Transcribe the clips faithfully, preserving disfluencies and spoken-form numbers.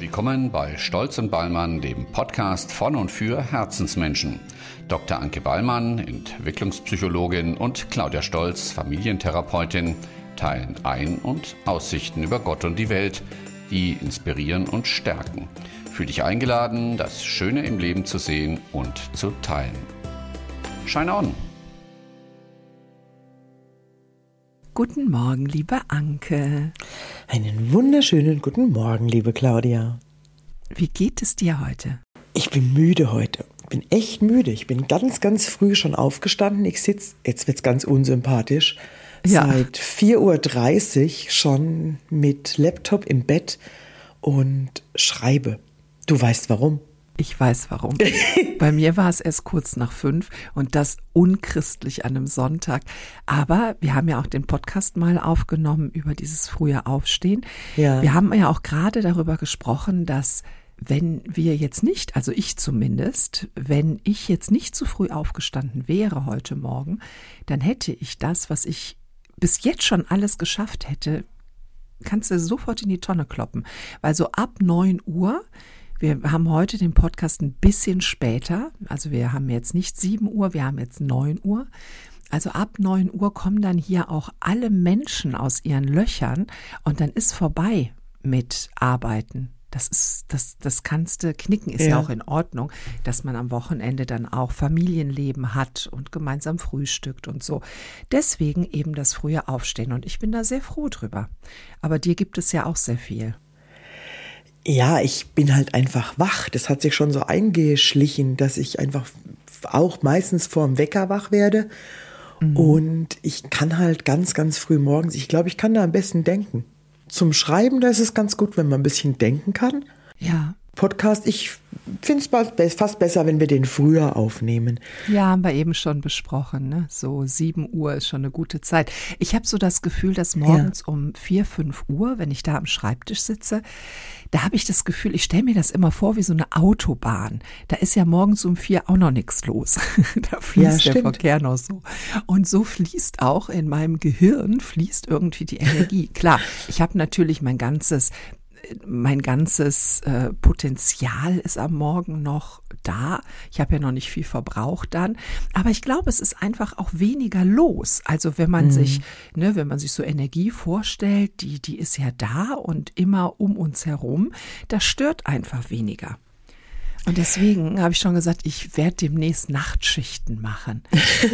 Willkommen bei Stolz und Ballmann, dem Podcast von und für Herzensmenschen. Doktor Anke Ballmann, Entwicklungspsychologin, und Claudia Stolz, Familientherapeutin, teilen Ein- und Aussichten über Gott und die Welt, die inspirieren und stärken. Fühl dich eingeladen, das Schöne im Leben zu sehen und zu teilen. Shine on! Guten Morgen, liebe Anke. Einen wunderschönen guten Morgen, liebe Claudia. Wie geht es dir heute? Ich bin müde heute. Ich bin echt müde. Ich bin ganz, ganz früh schon aufgestanden. Ich sitze, jetzt wird's ganz unsympathisch, ja. seit vier Uhr dreißig schon mit Laptop im Bett und schreibe. Du weißt warum? Ich weiß warum. Bei mir war es erst kurz nach fünf und das unchristlich an einem Sonntag. Aber wir haben ja auch den Podcast mal aufgenommen über dieses frühe Aufstehen. Ja. Wir haben ja auch gerade darüber gesprochen, dass wenn wir jetzt nicht, also ich zumindest, wenn ich jetzt nicht zu früh aufgestanden wäre heute Morgen, dann hätte ich das, was ich bis jetzt schon alles geschafft hätte, kannst du sofort in die Tonne kloppen. Weil so ab neun Uhr, wir haben heute den Podcast ein bisschen später, also wir haben jetzt nicht sieben Uhr, wir haben jetzt neun Uhr. Also ab neun Uhr kommen dann hier auch alle Menschen aus ihren Löchern und dann ist vorbei mit Arbeiten. Das ist, das, das kannst du knicken, ist ja. ja auch in Ordnung, dass man am Wochenende dann auch Familienleben hat und gemeinsam frühstückt und so. Deswegen eben das frühe Aufstehen und ich bin da sehr froh drüber. Aber dir gibt es ja auch sehr viel. Ja, ich bin halt einfach wach. Das hat sich schon so eingeschlichen, dass ich einfach auch meistens vorm Wecker wach werde. Mhm. Und ich kann halt ganz, ganz früh morgens, ich glaube, ich kann da am besten denken. Zum Schreiben, da ist es ganz gut, wenn man ein bisschen denken kann. Ja. Podcast, ich finde es fast besser, wenn wir den früher aufnehmen. Ja, haben wir eben schon besprochen, ne? So sieben Uhr ist schon eine gute Zeit. Ich habe so das Gefühl, dass morgens ja. um vier, fünf Uhr, wenn ich da am Schreibtisch sitze, da habe ich das Gefühl, ich stelle mir das immer vor wie so eine Autobahn. Da ist ja morgens um vier auch noch nichts los. Da fließt ja, der Verkehr noch so. Und so fließt auch in meinem Gehirn, fließt irgendwie die Energie. Klar, ich habe natürlich mein ganzes Mein ganzes äh, Potenzial ist am Morgen noch da. Ich habe ja noch nicht viel verbraucht dann. Aber ich glaube, es ist einfach auch weniger los. Also wenn man mhm. sich, ne, wenn man sich so Energie vorstellt, die, die ist ja da und immer um uns herum. Das stört einfach weniger. Und deswegen habe ich schon gesagt, ich werde demnächst Nachtschichten machen.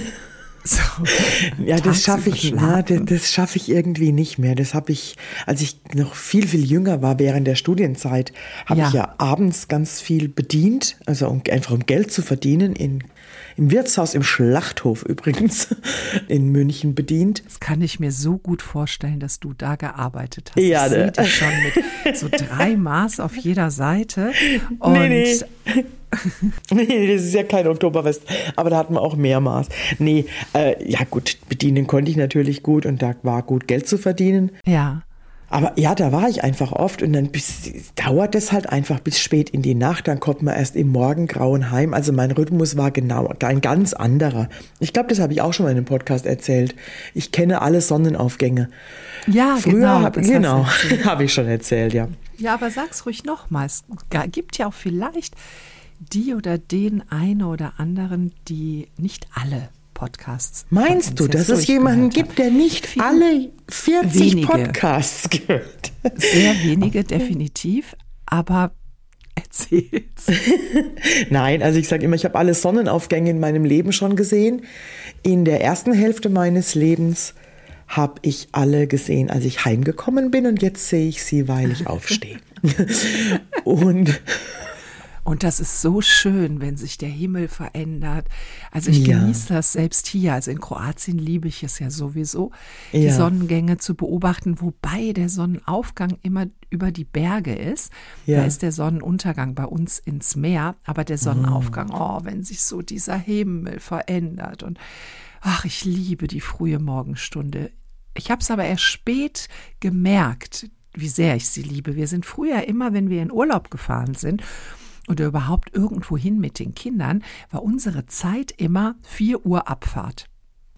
So, ja, das schaffe ich, ja, das, das schaffe ich irgendwie nicht mehr. Das habe ich, als ich noch viel, viel jünger war, während der Studienzeit, habe ja. ich ja abends ganz viel bedient, also um, einfach um Geld zu verdienen, in, im Wirtshaus, im Schlachthof übrigens, in München bedient. Das kann ich mir so gut vorstellen, dass du da gearbeitet hast. Ja, ich sehe dich schon mit so drei Maß auf jeder Seite. Und nee, nee. Nee, das ist ja kein Oktoberfest, aber da hatten wir auch mehr Maß. Nee, äh, ja gut, bedienen konnte ich natürlich gut und da war gut Geld zu verdienen. Ja. Aber ja, da war ich einfach oft und dann bis, dauert es halt einfach bis spät in die Nacht, dann kommt man erst im Morgengrauen heim. Also mein Rhythmus war genau ein ganz anderer. Ich glaube, das habe ich auch schon mal in einem Podcast erzählt. Ich kenne alle Sonnenaufgänge. Ja, Früher genau. Hab, genau, habe ich schon erzählt, ja. Ja, aber sag's ruhig nochmals. Es gibt ja auch vielleicht die oder den einen oder anderen, die nicht alle Podcasts. Meinst du, dass es jemanden gibt, der nicht Viel alle vierzig wenige. Podcasts gehört? Sehr wenige, definitiv, aber erzähl's. Nein, also ich sage immer, ich habe alle Sonnenaufgänge in meinem Leben schon gesehen. In der ersten Hälfte meines Lebens habe ich alle gesehen, als ich heimgekommen bin und jetzt sehe ich sie, weil ich aufstehe. und Und das ist so schön, wenn sich der Himmel verändert. Also ich ja. genieße das selbst hier. Also in Kroatien liebe ich es ja sowieso, die ja. Sonnengänge zu beobachten, wobei der Sonnenaufgang immer über die Berge ist. Ja. Da ist der Sonnenuntergang bei uns ins Meer, aber der Sonnenaufgang, oh, wenn sich so dieser Himmel verändert. Und ach, ich liebe die frühe Morgenstunde. Ich habe es aber erst spät gemerkt, wie sehr ich sie liebe. Wir sind früher immer, wenn wir in Urlaub gefahren sind, oder überhaupt irgendwo hin mit den Kindern, war unsere Zeit immer vier Uhr Abfahrt.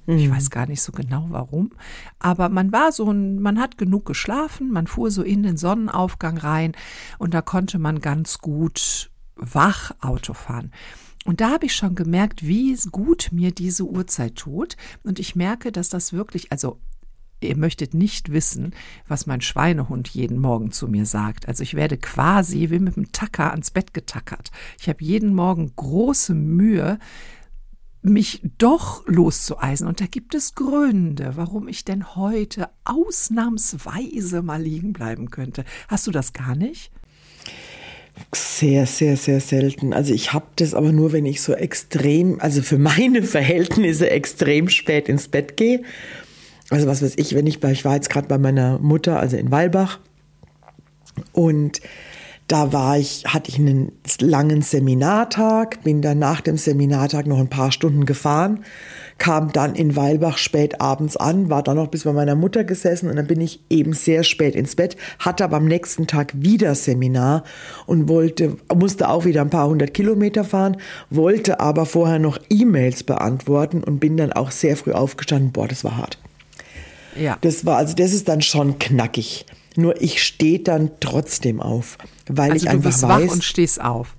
Mhm. Ich weiß gar nicht so genau warum. Aber man war so ein, man hat genug geschlafen, man fuhr so in den Sonnenaufgang rein und da konnte man ganz gut wach Auto fahren. Und da habe ich schon gemerkt, wie gut mir diese Uhrzeit tut. Und ich merke, dass das wirklich, also ihr möchtet nicht wissen, was mein Schweinehund jeden Morgen zu mir sagt. Also ich werde quasi wie mit dem Tacker ans Bett getackert. Ich habe jeden Morgen große Mühe, mich doch loszueisen. Und da gibt es Gründe, warum ich denn heute ausnahmsweise mal liegen bleiben könnte. Hast du das gar nicht? Sehr, sehr, sehr selten. Also ich habe das aber nur, wenn ich so extrem, also für meine Verhältnisse extrem spät ins Bett gehe. Also was weiß ich, wenn ich bei, ich war jetzt gerade bei meiner Mutter, also in Weilbach, und da war ich, hatte ich einen langen Seminartag, bin dann nach dem Seminartag noch ein paar Stunden gefahren, kam dann in Weilbach spät abends an, war dann noch bis bei meiner Mutter gesessen und dann bin ich eben sehr spät ins Bett, hatte aber am nächsten Tag wieder Seminar und wollte, musste auch wieder ein paar hundert Kilometer fahren, wollte aber vorher noch E-Mails beantworten und bin dann auch sehr früh aufgestanden. Boah, das war hart. Ja. Das war, also das ist dann schon knackig. Nur ich stehe dann trotzdem auf, weil also ich einfach weiß. Also du bist wach und stehst auf.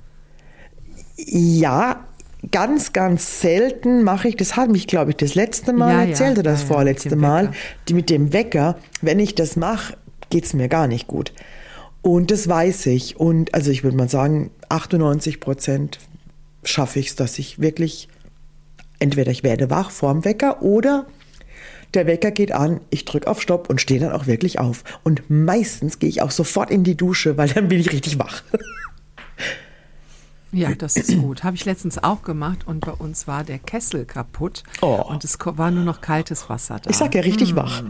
Ja, ganz, ganz selten mache ich, das hat mich, glaube ich, das letzte Mal ja, erzählt oder ja, das ja, vorletzte ja, Mal, die mit dem Wecker. Wenn ich das mache, geht es mir gar nicht gut. Und das weiß ich. Und also ich würde mal sagen, achtundneunzig Prozent schaffe ich es, dass ich wirklich, entweder ich werde wach vorm Wecker oder der Wecker geht an, ich drücke auf Stopp und stehe dann auch wirklich auf. Und meistens gehe ich auch sofort in die Dusche, weil dann bin ich richtig wach. Ja, das ist gut. Habe ich letztens auch gemacht und bei uns war der Kessel kaputt oh. und es war nur noch kaltes Wasser da. Ich sag ja richtig hm. wach.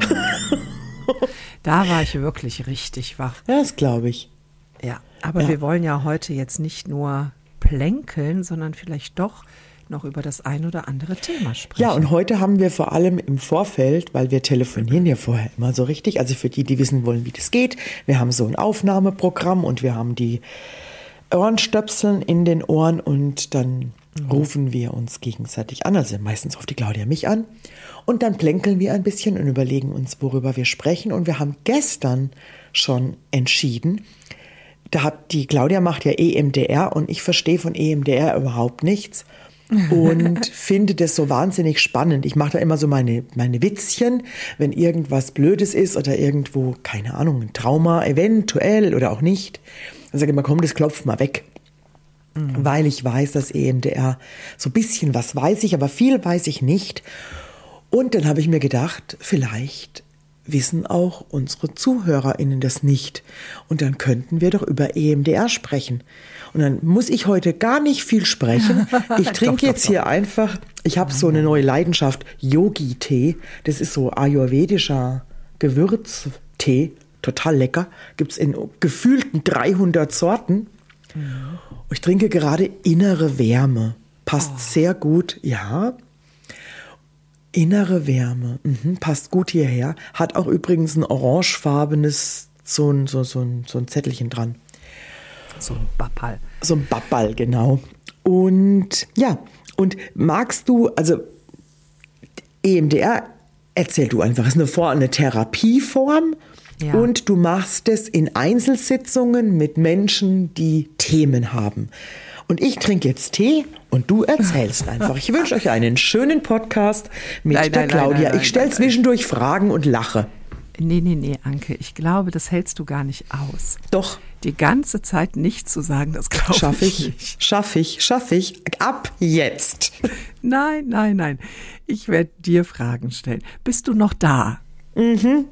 Da war ich wirklich richtig wach. Ja, das glaube ich. Ja, aber ja. wir wollen ja heute jetzt nicht nur plänkeln, sondern vielleicht doch noch über das ein oder andere Thema sprechen. Ja, und heute haben wir vor allem im Vorfeld, weil wir telefonieren ja vorher immer so richtig, also für die, die wissen wollen, wie das geht, wir haben so ein Aufnahmeprogramm und wir haben die Ohrenstöpseln in den Ohren und dann mhm. rufen wir uns gegenseitig an, also meistens ruft die Claudia mich an und dann plänkeln wir ein bisschen und überlegen uns, worüber wir sprechen und wir haben gestern schon entschieden, da hat die Claudia macht ja E M D R und ich verstehe von E M D R überhaupt nichts. Und finde das so wahnsinnig spannend. Ich mache da immer so meine, meine Witzchen, wenn irgendwas Blödes ist oder irgendwo, keine Ahnung, ein Trauma, eventuell oder auch nicht. Dann sage ich immer, komm, das klopft mal weg. Mhm. Weil ich weiß, dass E M D R so ein bisschen was weiß ich, aber viel weiß ich nicht. Und dann habe ich mir gedacht, vielleicht wissen auch unsere ZuhörerInnen das nicht. Und dann könnten wir doch über E M D R sprechen. Und dann muss ich heute gar nicht viel sprechen. Ich trinke jetzt doch, doch, hier doch. einfach, ich habe so eine neue Leidenschaft, Yogi-Tee. Das ist so ayurvedischer Gewürztee, total lecker. Gibt es in gefühlten dreihundert Sorten. Mhm. Und ich trinke gerade innere Wärme. Passt oh. sehr gut, ja. Innere Wärme, mhm, passt gut hierher. Hat auch übrigens ein orangefarbenes, so ein, so, so ein, so ein Zettelchen dran. So ein Bappal. So ein Bappal, genau. Und ja, und magst du, also E M D R, erzähl du einfach, ist eine, Form, eine Therapieform ja. und du machst es in Einzelsitzungen mit Menschen, die Themen haben. Und ich trinke jetzt Tee und du erzählst einfach. Ich wünsche euch einen schönen Podcast mit nein, der nein, Claudia. Nein, nein, nein, ich stelle zwischendurch Fragen und lache. Nee, nee, nee, Anke, ich glaube, das hältst du gar nicht aus. Doch. Die ganze Zeit nichts zu sagen, das glaube schaff ich ich nicht. Schaff ich, schaff ich. Ab jetzt. Nein, nein, nein. Ich werde dir Fragen stellen. Bist du noch da? Mhm.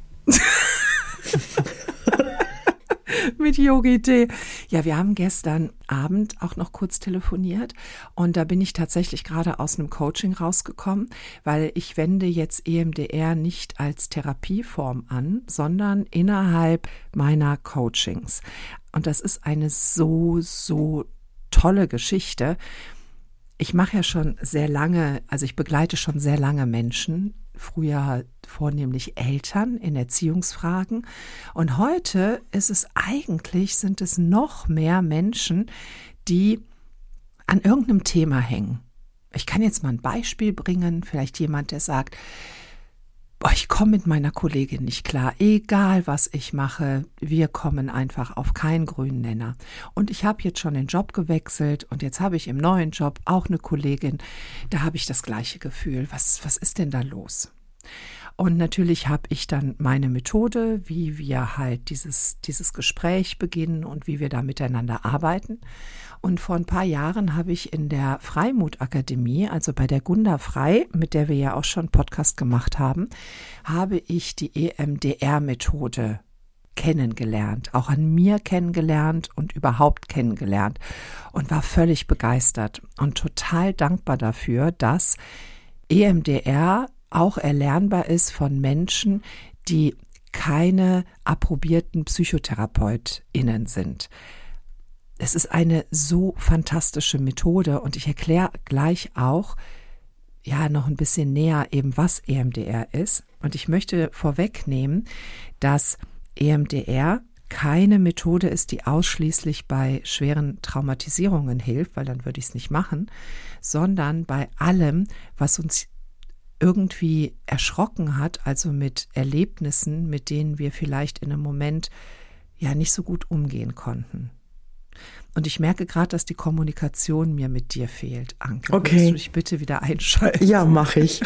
Mit Yogi-Tee. Ja, wir haben gestern Abend auch noch kurz telefoniert und da bin ich tatsächlich gerade aus einem Coaching rausgekommen, weil ich wende jetzt E M D R nicht als Therapieform an, sondern innerhalb meiner Coachings. Und das ist eine so, so tolle Geschichte. Ich mache ja schon sehr lange, also ich begleite schon sehr lange Menschen, früher vornehmlich Eltern in Erziehungsfragen. Und heute ist es eigentlich, sind es noch mehr Menschen, die an irgendeinem Thema hängen. Ich kann jetzt mal ein Beispiel bringen, vielleicht jemand, der sagt, boah, ich komme mit meiner Kollegin nicht klar, egal was ich mache, wir kommen einfach auf keinen grünen Nenner. Und ich habe jetzt schon den Job gewechselt und jetzt habe ich im neuen Job auch eine Kollegin, da habe ich das gleiche Gefühl. Was, was ist denn da los? Und natürlich habe ich dann meine Methode, wie wir halt dieses, dieses Gespräch beginnen und wie wir da miteinander arbeiten. Und vor ein paar Jahren habe ich in der Freimut-Akademie, also bei der Gunda Frei, mit der wir ja auch schon einen Podcast gemacht haben, habe ich die E M D R-Methode kennengelernt, auch an mir kennengelernt und überhaupt kennengelernt und war völlig begeistert und total dankbar dafür, dass E M D R auch erlernbar ist von Menschen, die keine approbierten PsychotherapeutInnen sind. Es ist eine so fantastische Methode und ich erkläre gleich auch, ja, noch ein bisschen näher eben, was E M D R ist. Und ich möchte vorwegnehmen, dass E M D R keine Methode ist, die ausschließlich bei schweren Traumatisierungen hilft, weil dann würde ich es nicht machen, sondern bei allem, was uns irgendwie erschrocken hat, also mit Erlebnissen, mit denen wir vielleicht in einem Moment ja nicht so gut umgehen konnten. Und ich merke gerade, dass die Kommunikation mir mit dir fehlt, Anke. Okay. Willst du dich bitte wieder einschalten? Ja, mache ich.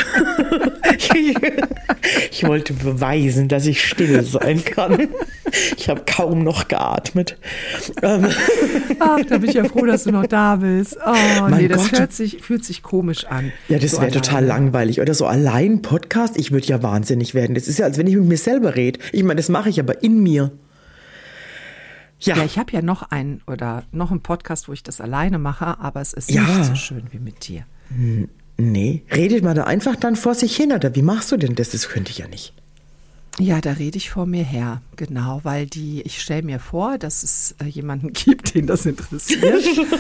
Ich wollte beweisen, dass ich still sein kann. Ich habe kaum noch geatmet. Ach, da bin ich ja froh, dass du noch da bist. Oh, mein nee, das Gott. Hört sich, fühlt sich komisch an. Ja, das so wäre total langweilig. Oder so allein Podcast, ich würde ja wahnsinnig werden. Das ist ja, als wenn ich mit mir selber rede. Ich meine, das mache ich aber in mir. Ja. Ja, ich habe ja noch einen oder noch einen Podcast, wo ich das alleine mache, aber es ist Ja. nicht so schön wie mit dir. Nee, redet man da einfach dann vor sich hin, oder wie machst du denn das? Das könnte ich ja nicht. Ja, da rede ich vor mir her, genau, weil die, ich stelle mir vor, dass es äh, jemanden gibt, den das interessiert.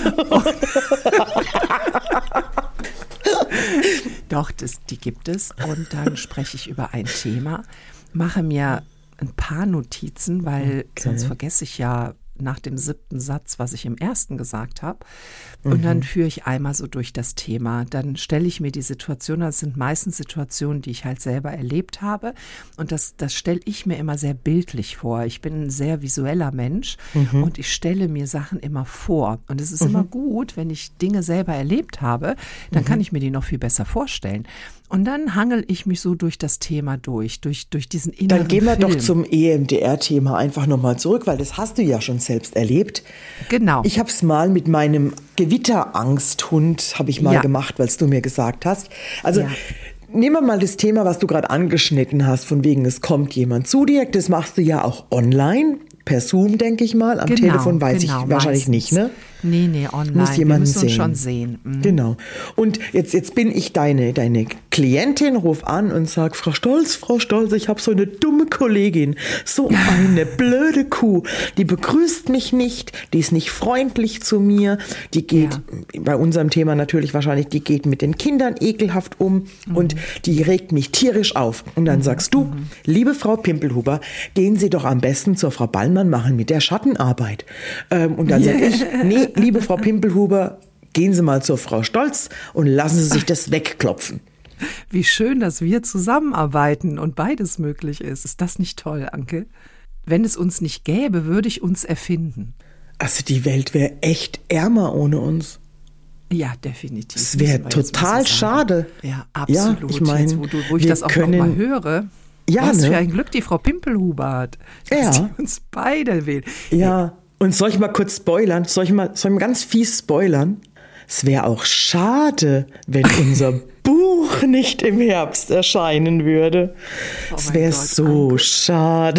Doch, das, die gibt es. Und dann spreche ich über ein Thema, mache mir ein paar Notizen, weil Okay. sonst vergesse ich ja nach dem siebten Satz, was ich im ersten gesagt habe. Und mhm. dann führe ich einmal so durch das Thema. Dann stelle ich mir die Situation, das sind meistens Situationen, die ich halt selber erlebt habe. Und das, das stelle ich mir immer sehr bildlich vor. Ich bin ein sehr visueller Mensch mhm. und ich stelle mir Sachen immer vor. Und es ist mhm. immer gut, wenn ich Dinge selber erlebt habe, dann mhm. kann ich mir die noch viel besser vorstellen. Und dann hangel ich mich so durch das Thema durch, durch, durch diesen inneren Dann gehen wir Film. doch zum E M D R-Thema einfach nochmal zurück, weil das hast du ja schon selbst erlebt. Genau. Ich habe es mal mit meinem Gewitterangsthund, habe ich mal Ja. gemacht, weil du mir gesagt hast. Also Ja. nehmen wir mal das Thema, was du gerade angeschnitten hast, von wegen, es kommt jemand zu dir. Das machst du ja auch online, per Zoom, denke ich mal. Am Genau, Telefon weiß genau, ich wahrscheinlich meistens. nicht, ne? Nee, nee, online. Muss jemanden Wir müssen uns sehen. schon sehen. Mhm. Genau. Und jetzt, jetzt bin ich deine, deine Klientin, ruf an und sag, Frau Stolz, Frau Stolz, ich habe so eine dumme Kollegin, so eine blöde Kuh, die begrüßt mich nicht, die ist nicht freundlich zu mir, die geht, Ja. bei unserem Thema natürlich wahrscheinlich, die geht mit den Kindern ekelhaft um Mhm. und die regt mich tierisch auf. Und dann mhm. sagst du, mhm. liebe Frau Pimpelhuber, gehen Sie doch am besten zur Frau Ballmann, machen mit der Schattenarbeit. Ähm, und dann sag ich, nee, liebe Frau Pimpelhuber, gehen Sie mal zur Frau Stolz und lassen Sie sich das wegklopfen. Wie schön, dass wir zusammenarbeiten und beides möglich ist. Ist das nicht toll, Anke? Wenn es uns nicht gäbe, würde ich uns erfinden. Also die Welt wäre echt ärmer ohne uns. Ja, definitiv. Es wäre Müssen wir jetzt total mal so sagen. schade. Ja, absolut. Ja, ich mein, jetzt, wo, du, wo ich wir das auch können- noch mal höre. Ja, was ne? für ein Glück die Frau Pimpelhuber hat, dass Ja. die uns beide wählt. Ja, und soll ich mal kurz spoilern? Soll ich mal, soll ich mal ganz fies spoilern? Es wäre auch schade, wenn unser Buch nicht im Herbst erscheinen würde. Es mein wäre Gott, so Anke. schade.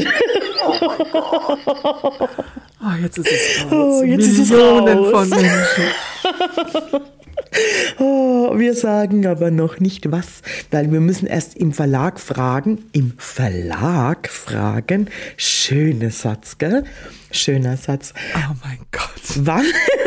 Oh, jetzt ist es raus. Oh, jetzt ist es Millionen raus. von Menschen. Oh, wir sagen aber noch nicht was, weil wir müssen erst im Verlag fragen. Im Verlag fragen. Schöner Satz, gell? Schöner Satz. Oh mein Gott. Wann,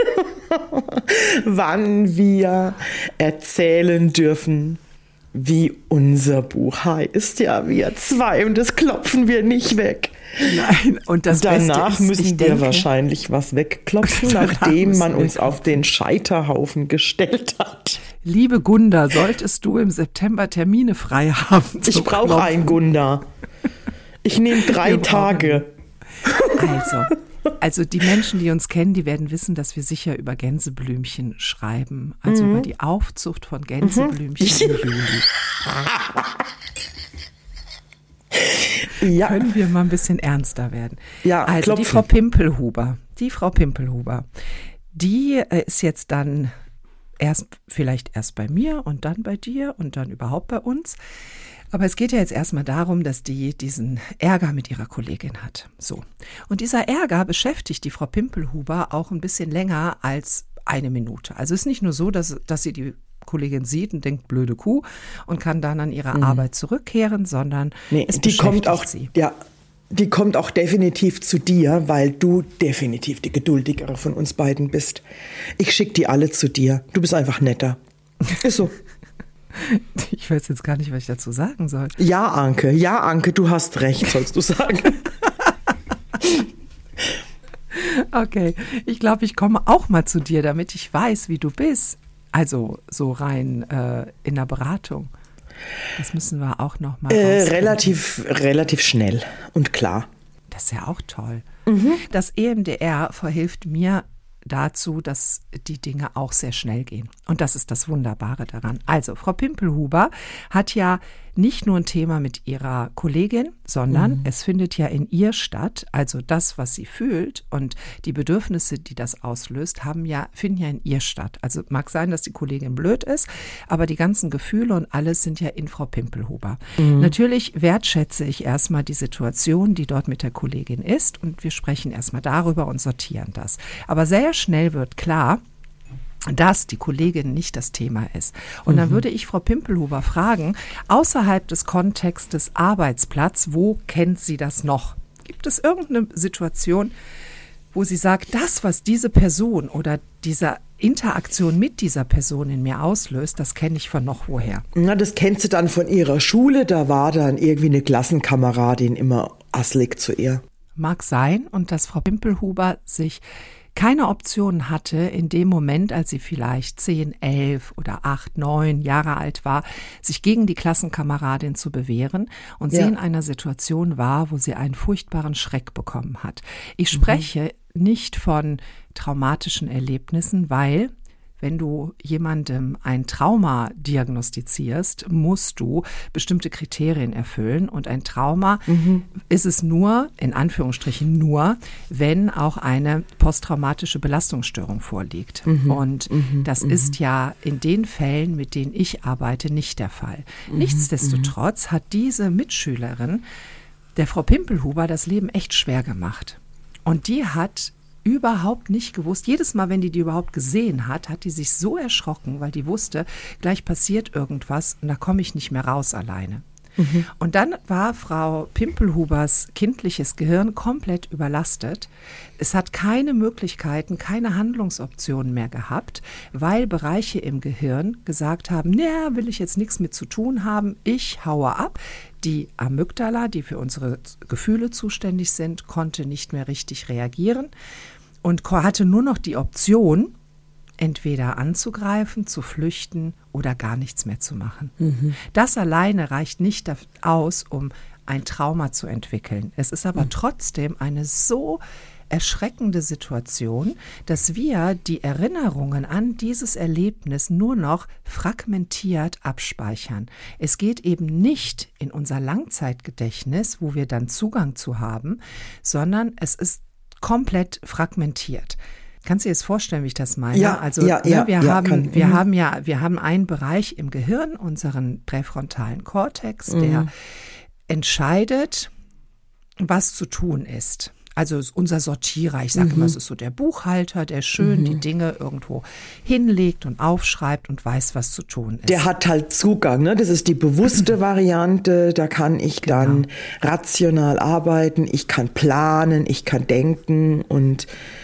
wann wir erzählen dürfen, wie unser Buch heißt. Ja, wir zwei. Und das klopfen wir nicht weg. Nein, und das Danach Beste ist, müssen ich wir denke, wahrscheinlich was wegklopfen, Danach nachdem müssen man wir uns auf den Scheiterhaufen gestellt hat. Liebe Gunda, solltest du im September Termine frei haben? Ich brauche einen Gunda. Ich nehme drei Tage. Also, also die Menschen, die uns kennen, die werden wissen, dass wir sicher über Gänseblümchen schreiben. Also mhm. über die Aufzucht von Gänseblümchen mhm. im Juli. Ja. Können wir mal ein bisschen ernster werden? Ja, also klopfen. die Frau Pimpelhuber, die Frau Pimpelhuber, die ist jetzt dann erst, vielleicht erst bei mir und dann bei dir und dann überhaupt bei uns. Aber es geht ja jetzt erstmal darum, dass die diesen Ärger mit ihrer Kollegin hat. So. Und dieser Ärger beschäftigt die Frau Pimpelhuber auch ein bisschen länger als eine Minute. Also es ist nicht nur so, dass, dass sie die Kollegin sieht und denkt, blöde Kuh, und kann dann an ihre mhm. Arbeit zurückkehren, sondern nee, es die kommt auch, sie. Ja, die kommt auch definitiv zu dir, weil du definitiv die geduldigere von uns beiden bist. Ich schicke die alle zu dir. Du bist einfach netter. Ist so. Ich weiß jetzt gar nicht, was ich dazu sagen soll. Ja, Anke, ja, Anke, du hast recht, sollst du sagen. Okay, ich glaube, ich komme auch mal zu dir, damit ich weiß, wie du bist. Also so rein äh, in der Beratung. Das müssen wir auch noch mal äh, relativ, relativ schnell und klar. Das ist ja auch toll. Mhm. Das E M D R verhilft mir dazu, dass die Dinge auch sehr schnell gehen. Und das ist das Wunderbare daran. Also, Frau Pimpelhuber hat ja nicht nur ein Thema mit ihrer Kollegin, sondern mhm. es findet ja in ihr statt. Also das, was sie fühlt und die Bedürfnisse, die das auslöst, haben ja, finden ja in ihr statt. Also mag sein, dass die Kollegin blöd ist, aber die ganzen Gefühle und alles sind ja in Frau Pimpelhuber. Mhm. Natürlich wertschätze ich erstmal die Situation, die dort mit der Kollegin ist, und wir sprechen erstmal darüber und sortieren das. Aber sehr schnell wird klar, dass die Kollegin nicht das Thema ist. Und mhm. dann würde ich Frau Pimpelhuber fragen, außerhalb des Kontextes Arbeitsplatz, wo kennt sie das noch? Gibt es irgendeine Situation, wo sie sagt, das, was diese Person oder diese Interaktion mit dieser Person in mir auslöst, das kenne ich von noch woher? Na, das kennt sie dann von ihrer Schule, da war dann irgendwie eine Klassenkameradin immer asslig zu ihr. Mag sein, und dass Frau Pimpelhuber sich keine Option hatte in dem Moment, als sie vielleicht zehn, elf oder acht, neun Jahre alt war, sich gegen die Klassenkameradin zu bewähren, und ja. sie in einer Situation war, wo sie einen furchtbaren Schreck bekommen hat. Ich spreche mhm. nicht von traumatischen Erlebnissen, weil wenn du jemandem ein Trauma diagnostizierst, musst du bestimmte Kriterien erfüllen. Und ein Trauma mhm. ist es nur, in Anführungsstrichen nur, wenn auch eine posttraumatische Belastungsstörung vorliegt. Mhm. Und mhm. das mhm. ist ja in den Fällen, mit denen ich arbeite, nicht der Fall. Mhm. Nichtsdestotrotz hat diese Mitschülerin der Frau Pimpelhuber das Leben echt schwer gemacht. Und die hat überhaupt nicht gewusst. Jedes Mal, wenn die die überhaupt gesehen hat, hat die sich so erschrocken, weil die wusste, gleich passiert irgendwas und da komme ich nicht mehr raus alleine. Mhm. Und dann war Frau Pimpelhubers kindliches Gehirn komplett überlastet. Es hat keine Möglichkeiten, keine Handlungsoptionen mehr gehabt, weil Bereiche im Gehirn gesagt haben, naja, will ich jetzt nichts mit zu tun haben, ich haue ab. Die Amygdala, die für unsere Gefühle zuständig sind, konnte nicht mehr richtig reagieren und hatte nur noch die Option, entweder anzugreifen, zu flüchten oder gar nichts mehr zu machen. Mhm. Das alleine reicht nicht aus, um ein Trauma zu entwickeln. Es ist aber mhm. trotzdem eine so erschreckende Situation, dass wir die Erinnerungen an dieses Erlebnis nur noch fragmentiert abspeichern. Es geht eben nicht in unser Langzeitgedächtnis, wo wir dann Zugang zu haben, sondern es ist komplett fragmentiert. Kannst du dir jetzt vorstellen, wie ich das meine? Ja, also ja, ne, ja, wir ja, haben, kann, wir mhm. haben ja, wir haben einen Bereich im Gehirn, unseren präfrontalen Kortex, mhm. der entscheidet, was zu tun ist. Also ist unser Sortierer, ich sage mhm. immer, es ist so der Buchhalter, der schön mhm. die Dinge irgendwo hinlegt und aufschreibt und weiß, was zu tun ist. Der hat halt Zugang, ne? Das ist die bewusste Variante, da kann ich genau. dann rational arbeiten, ich kann planen, ich kann denken und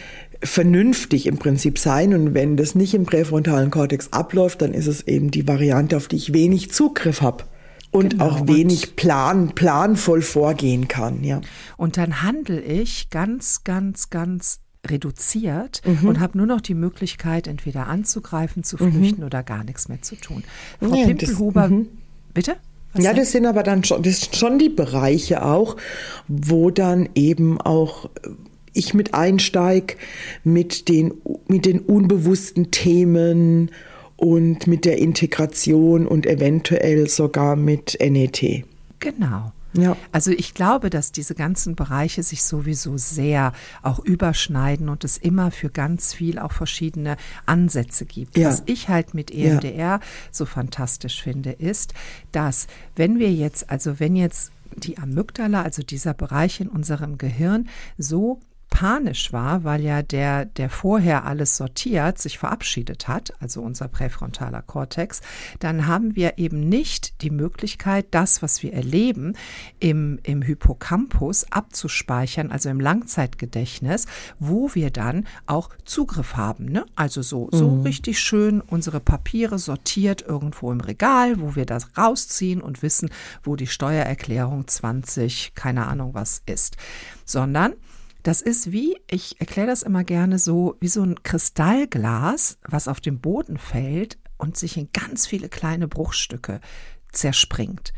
vernünftig im Prinzip sein. Und wenn das nicht im präfrontalen Kortex abläuft, dann ist es eben die Variante, auf die ich wenig Zugriff habe. Und genau, auch wenig plan, planvoll vorgehen kann, ja. Und dann handle ich ganz, ganz, ganz reduziert mhm. und habe nur noch die Möglichkeit, entweder anzugreifen, zu flüchten mhm. oder gar nichts mehr zu tun. Frau ja, Pimpelhuber, das, bitte? Was ja, das sind aber dann schon, das sind schon die Bereiche auch, wo dann eben auch ich mit einsteige, mit den, mit den unbewussten Themen und mit der Integration und eventuell sogar mit N E T. Genau. Ja. Also ich glaube, dass diese ganzen Bereiche sich sowieso sehr auch überschneiden und es immer für ganz viel auch verschiedene Ansätze gibt. Ja. Was ich halt mit E M D R ja. so fantastisch finde, ist, dass wenn wir jetzt, also wenn jetzt die Amygdala, also dieser Bereich in unserem Gehirn so panisch war, weil ja der, der vorher alles sortiert, sich verabschiedet hat, also unser präfrontaler Kortex, dann haben wir eben nicht die Möglichkeit, das, was wir erleben, im, im Hippocampus abzuspeichern, also im Langzeitgedächtnis, wo wir dann auch Zugriff haben. Ne? Also so, so mhm. richtig schön unsere Papiere sortiert irgendwo im Regal, wo wir das rausziehen und wissen, wo die Steuererklärung zwanzig, keine Ahnung was ist. Sondern das ist wie, ich erkläre das immer gerne so, wie so ein Kristallglas, was auf den Boden fällt und sich in ganz viele kleine Bruchstücke zerspringt.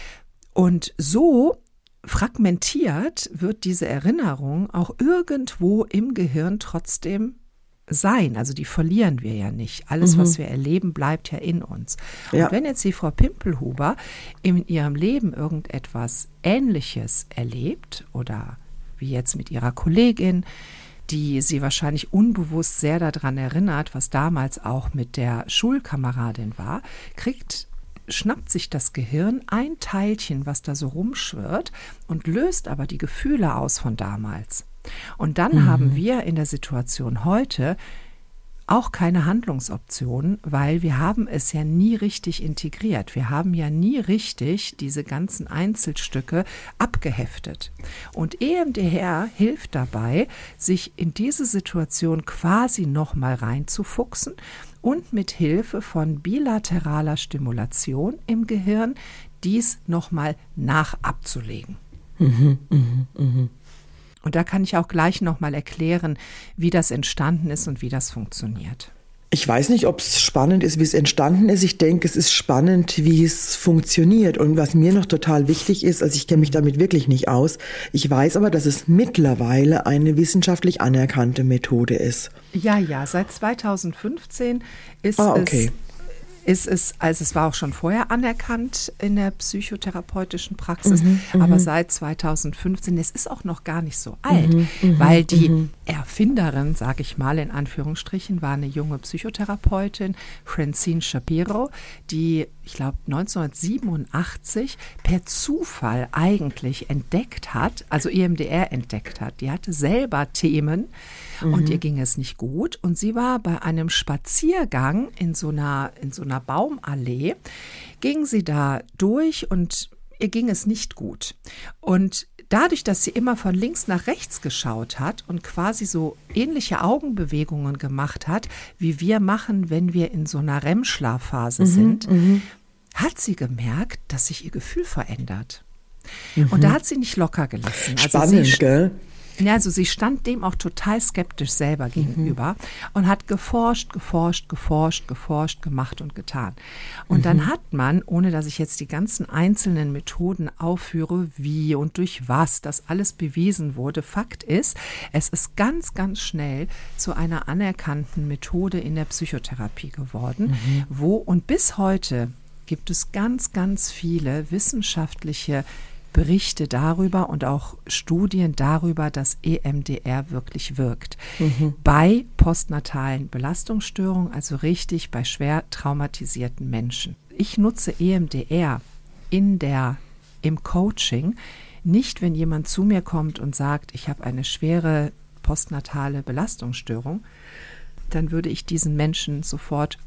Und so fragmentiert wird diese Erinnerung auch irgendwo im Gehirn trotzdem sein. Also die verlieren wir ja nicht. Alles, mhm. was wir erleben, bleibt ja in uns. Ja. Und wenn jetzt die Frau Pimpelhuber in ihrem Leben irgendetwas Ähnliches erlebt oder wie jetzt mit ihrer Kollegin, die sie wahrscheinlich unbewusst sehr daran erinnert, was damals auch mit der Schulkameradin war, kriegt, schnappt sich das Gehirn ein Teilchen, was da so rumschwirrt und löst aber die Gefühle aus von damals. Und dann mhm. haben wir in der Situation heute auch keine Handlungsoptionen, weil wir haben es ja nie richtig integriert. Wir haben ja nie richtig diese ganzen Einzelstücke abgeheftet. Und E M D R hilft dabei, sich in diese Situation quasi nochmal reinzufuchsen und mit Hilfe von bilateraler Stimulation im Gehirn dies nochmal nachabzulegen. Mhm, mh, mh. Und da kann ich auch gleich nochmal erklären, wie das entstanden ist und wie das funktioniert. Ich weiß nicht, ob es spannend ist, wie es entstanden ist. Ich denke, es ist spannend, wie es funktioniert. Und was mir noch total wichtig ist, also ich kenne mich damit wirklich nicht aus, ich weiß aber, dass es mittlerweile eine wissenschaftlich anerkannte Methode ist. Ja, ja, seit zweitausendfünfzehn ist ah, okay. es... Ist es, also es war auch schon vorher anerkannt in der psychotherapeutischen Praxis, mhm, aber seit zweitausendfünfzehn, es ist auch noch gar nicht so alt, mhm, weil die mhm. Erfinderin, sage ich mal in Anführungsstrichen, war eine junge Psychotherapeutin, Francine Shapiro, die, ich glaube, neunzehnhundertsiebenundachtzig per Zufall eigentlich entdeckt hat, also E M D R entdeckt hat. Die hatte selber Themen, und mhm. ihr ging es nicht gut. Und sie war bei einem Spaziergang in so einer, in so einer Baumallee, ging sie da durch und ihr ging es nicht gut. Und dadurch, dass sie immer von links nach rechts geschaut hat und quasi so ähnliche Augenbewegungen gemacht hat, wie wir machen, wenn wir in so einer R E M-Schlafphase mhm, sind, mhm. hat sie gemerkt, dass sich ihr Gefühl verändert. Mhm. Und da hat sie nicht locker gelassen. Also Spannend, sie, gell? Ja, also sie stand dem auch total skeptisch selber gegenüber mhm. und hat geforscht, geforscht, geforscht, geforscht, gemacht und getan. Und mhm. dann hat man, ohne dass ich jetzt die ganzen einzelnen Methoden aufführe, wie und durch was das alles bewiesen wurde, Fakt ist, es ist ganz, ganz schnell zu einer anerkannten Methode in der Psychotherapie geworden, mhm. wo und bis heute gibt es ganz, ganz viele wissenschaftliche Berichte darüber und auch Studien darüber, dass E M D R wirklich wirkt. Mhm. Bei postnatalen Belastungsstörungen, also richtig bei schwer traumatisierten Menschen. Ich nutze E M D R in der, im Coaching nicht, wenn jemand zu mir kommt und sagt, ich habe eine schwere postnatale Belastungsstörung, dann würde ich diesen Menschen sofort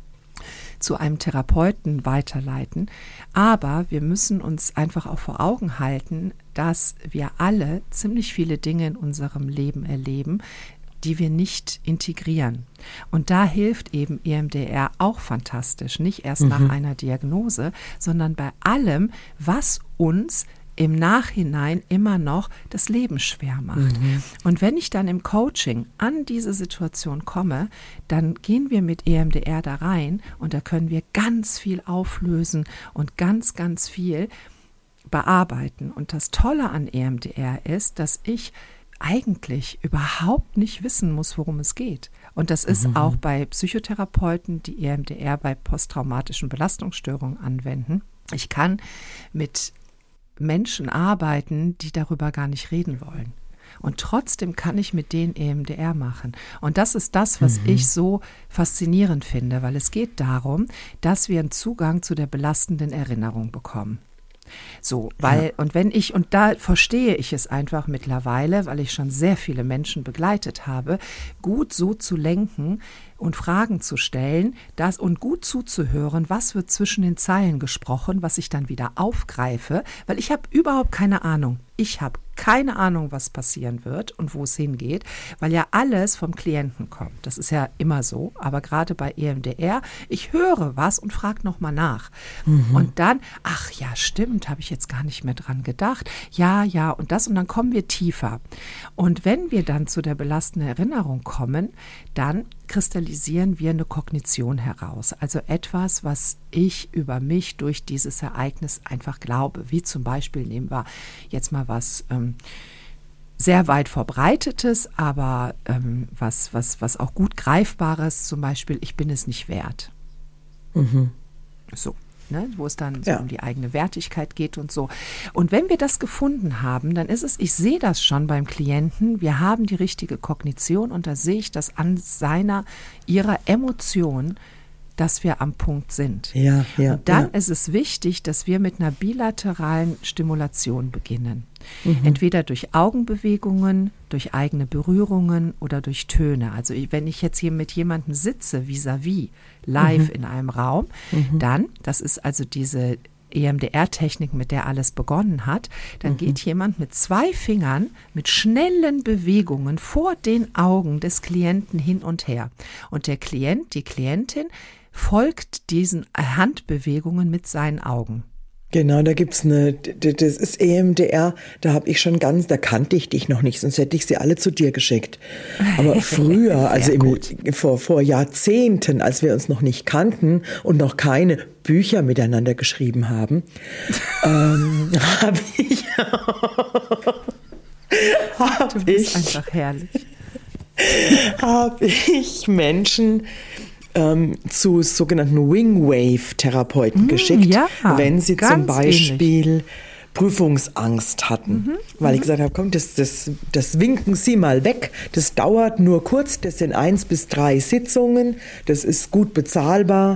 zu einem Therapeuten weiterleiten. Aber wir müssen uns einfach auch vor Augen halten, dass wir alle ziemlich viele Dinge in unserem Leben erleben, die wir nicht integrieren. Und da hilft eben E M D R auch fantastisch, nicht erst mhm. nach einer Diagnose, sondern bei allem, was uns im Nachhinein immer noch das Leben schwer macht. Mhm. Und wenn ich dann im Coaching an diese Situation komme, dann gehen wir mit E M D R da rein und da können wir ganz viel auflösen und ganz, ganz viel bearbeiten. Und das Tolle an E M D R ist, dass ich eigentlich überhaupt nicht wissen muss, worum es geht. Und das ist mhm. auch bei Psychotherapeuten, die E M D R bei posttraumatischen Belastungsstörungen anwenden. Ich kann mit Menschen arbeiten, die darüber gar nicht reden wollen. Und trotzdem kann ich mit denen E M D R machen. Und das ist das, was mhm. ich so faszinierend finde, weil es geht darum, dass wir einen Zugang zu der belastenden Erinnerung bekommen. So, weil, ja. und wenn ich, und da verstehe ich es einfach mittlerweile, weil ich schon sehr viele Menschen begleitet habe, gut so zu lenken und Fragen zu stellen, das und gut zuzuhören, was wird zwischen den Zeilen gesprochen, was ich dann wieder aufgreife, weil ich habe überhaupt keine Ahnung. Ich habe keine Ahnung, was passieren wird und wo es hingeht, weil ja alles vom Klienten kommt. Das ist ja immer so, aber gerade bei E M D R, ich höre was und frage nochmal nach. Mhm. Und dann, ach ja, stimmt, habe ich jetzt gar nicht mehr dran gedacht. Ja, ja, und das, und dann kommen wir tiefer. Und wenn wir dann zu der belastenden Erinnerung kommen, dann kristallisieren wir eine Kognition heraus. Also etwas, was ich über mich durch dieses Ereignis einfach glaube. Wie zum Beispiel, nehmen wir jetzt mal was ähm, sehr weit Verbreitetes, aber ähm, was, was, was auch gut Greifbares, zum Beispiel, ich bin es nicht wert. Mhm. So. Ne, wo es dann so ja. um die eigene Wertigkeit geht und so. Und wenn wir das gefunden haben, dann ist es, ich sehe das schon beim Klienten, wir haben die richtige Kognition und da sehe ich das an seiner, ihrer Emotion, dass wir am Punkt sind. Ja, ja, und dann ja. ist es wichtig, dass wir mit einer bilateralen Stimulation beginnen. Mhm. Entweder durch Augenbewegungen, durch eigene Berührungen oder durch Töne. Also wenn ich jetzt hier mit jemandem sitze, vis-à-vis, live mhm. in einem Raum, mhm. dann, das ist also diese E M D R-Technik, mit der alles begonnen hat, dann mhm. geht jemand mit zwei Fingern mit schnellen Bewegungen vor den Augen des Klienten hin und her. Und der Klient, die Klientin, folgt diesen Handbewegungen mit seinen Augen. Genau, da gibt's eine, das ist E M D R, da habe ich schon ganz, da kannte ich dich noch nicht, sonst hätte ich sie alle zu dir geschickt. Aber früher, also im, vor, vor Jahrzehnten, als wir uns noch nicht kannten und noch keine Bücher miteinander geschrieben haben, ähm, habe ich, hab du bist ich, einfach herrlich. habe ich Menschen Ähm, zu sogenannten Wingwave-Therapeuten mm, geschickt, ja, wenn sie zum Beispiel ähnlich. Prüfungsangst hatten. Mhm, Weil mhm. ich gesagt habe, komm, das, das, das winken Sie mal weg, das dauert nur kurz, das sind eins bis drei Sitzungen, das ist gut bezahlbar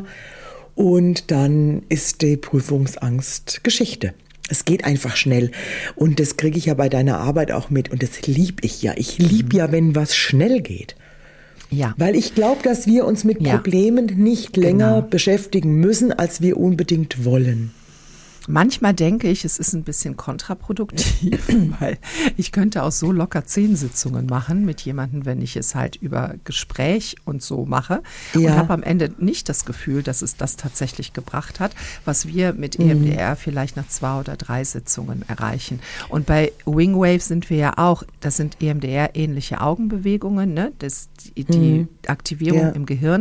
und dann ist die Prüfungsangst Geschichte. Es geht einfach schnell und das kriege ich ja bei deiner Arbeit auch mit und das liebe ich ja. Ich liebe mhm. ja, wenn was schnell geht. Ja. Weil ich glaube, dass wir uns mit ja. Problemen nicht länger genau. beschäftigen müssen, als wir unbedingt wollen. Manchmal denke ich, es ist ein bisschen kontraproduktiv, weil ich könnte auch so locker zehn Sitzungen machen mit jemandem, wenn ich es halt über Gespräch und so mache ja. und habe am Ende nicht das Gefühl, dass es das tatsächlich gebracht hat, was wir mit E M D R mhm. vielleicht nach zwei oder drei Sitzungen erreichen. Und bei Wingwave sind wir ja auch, das sind E M D R-ähnliche Augenbewegungen, ne? Das, die, die mhm. Aktivierung ja. im Gehirn,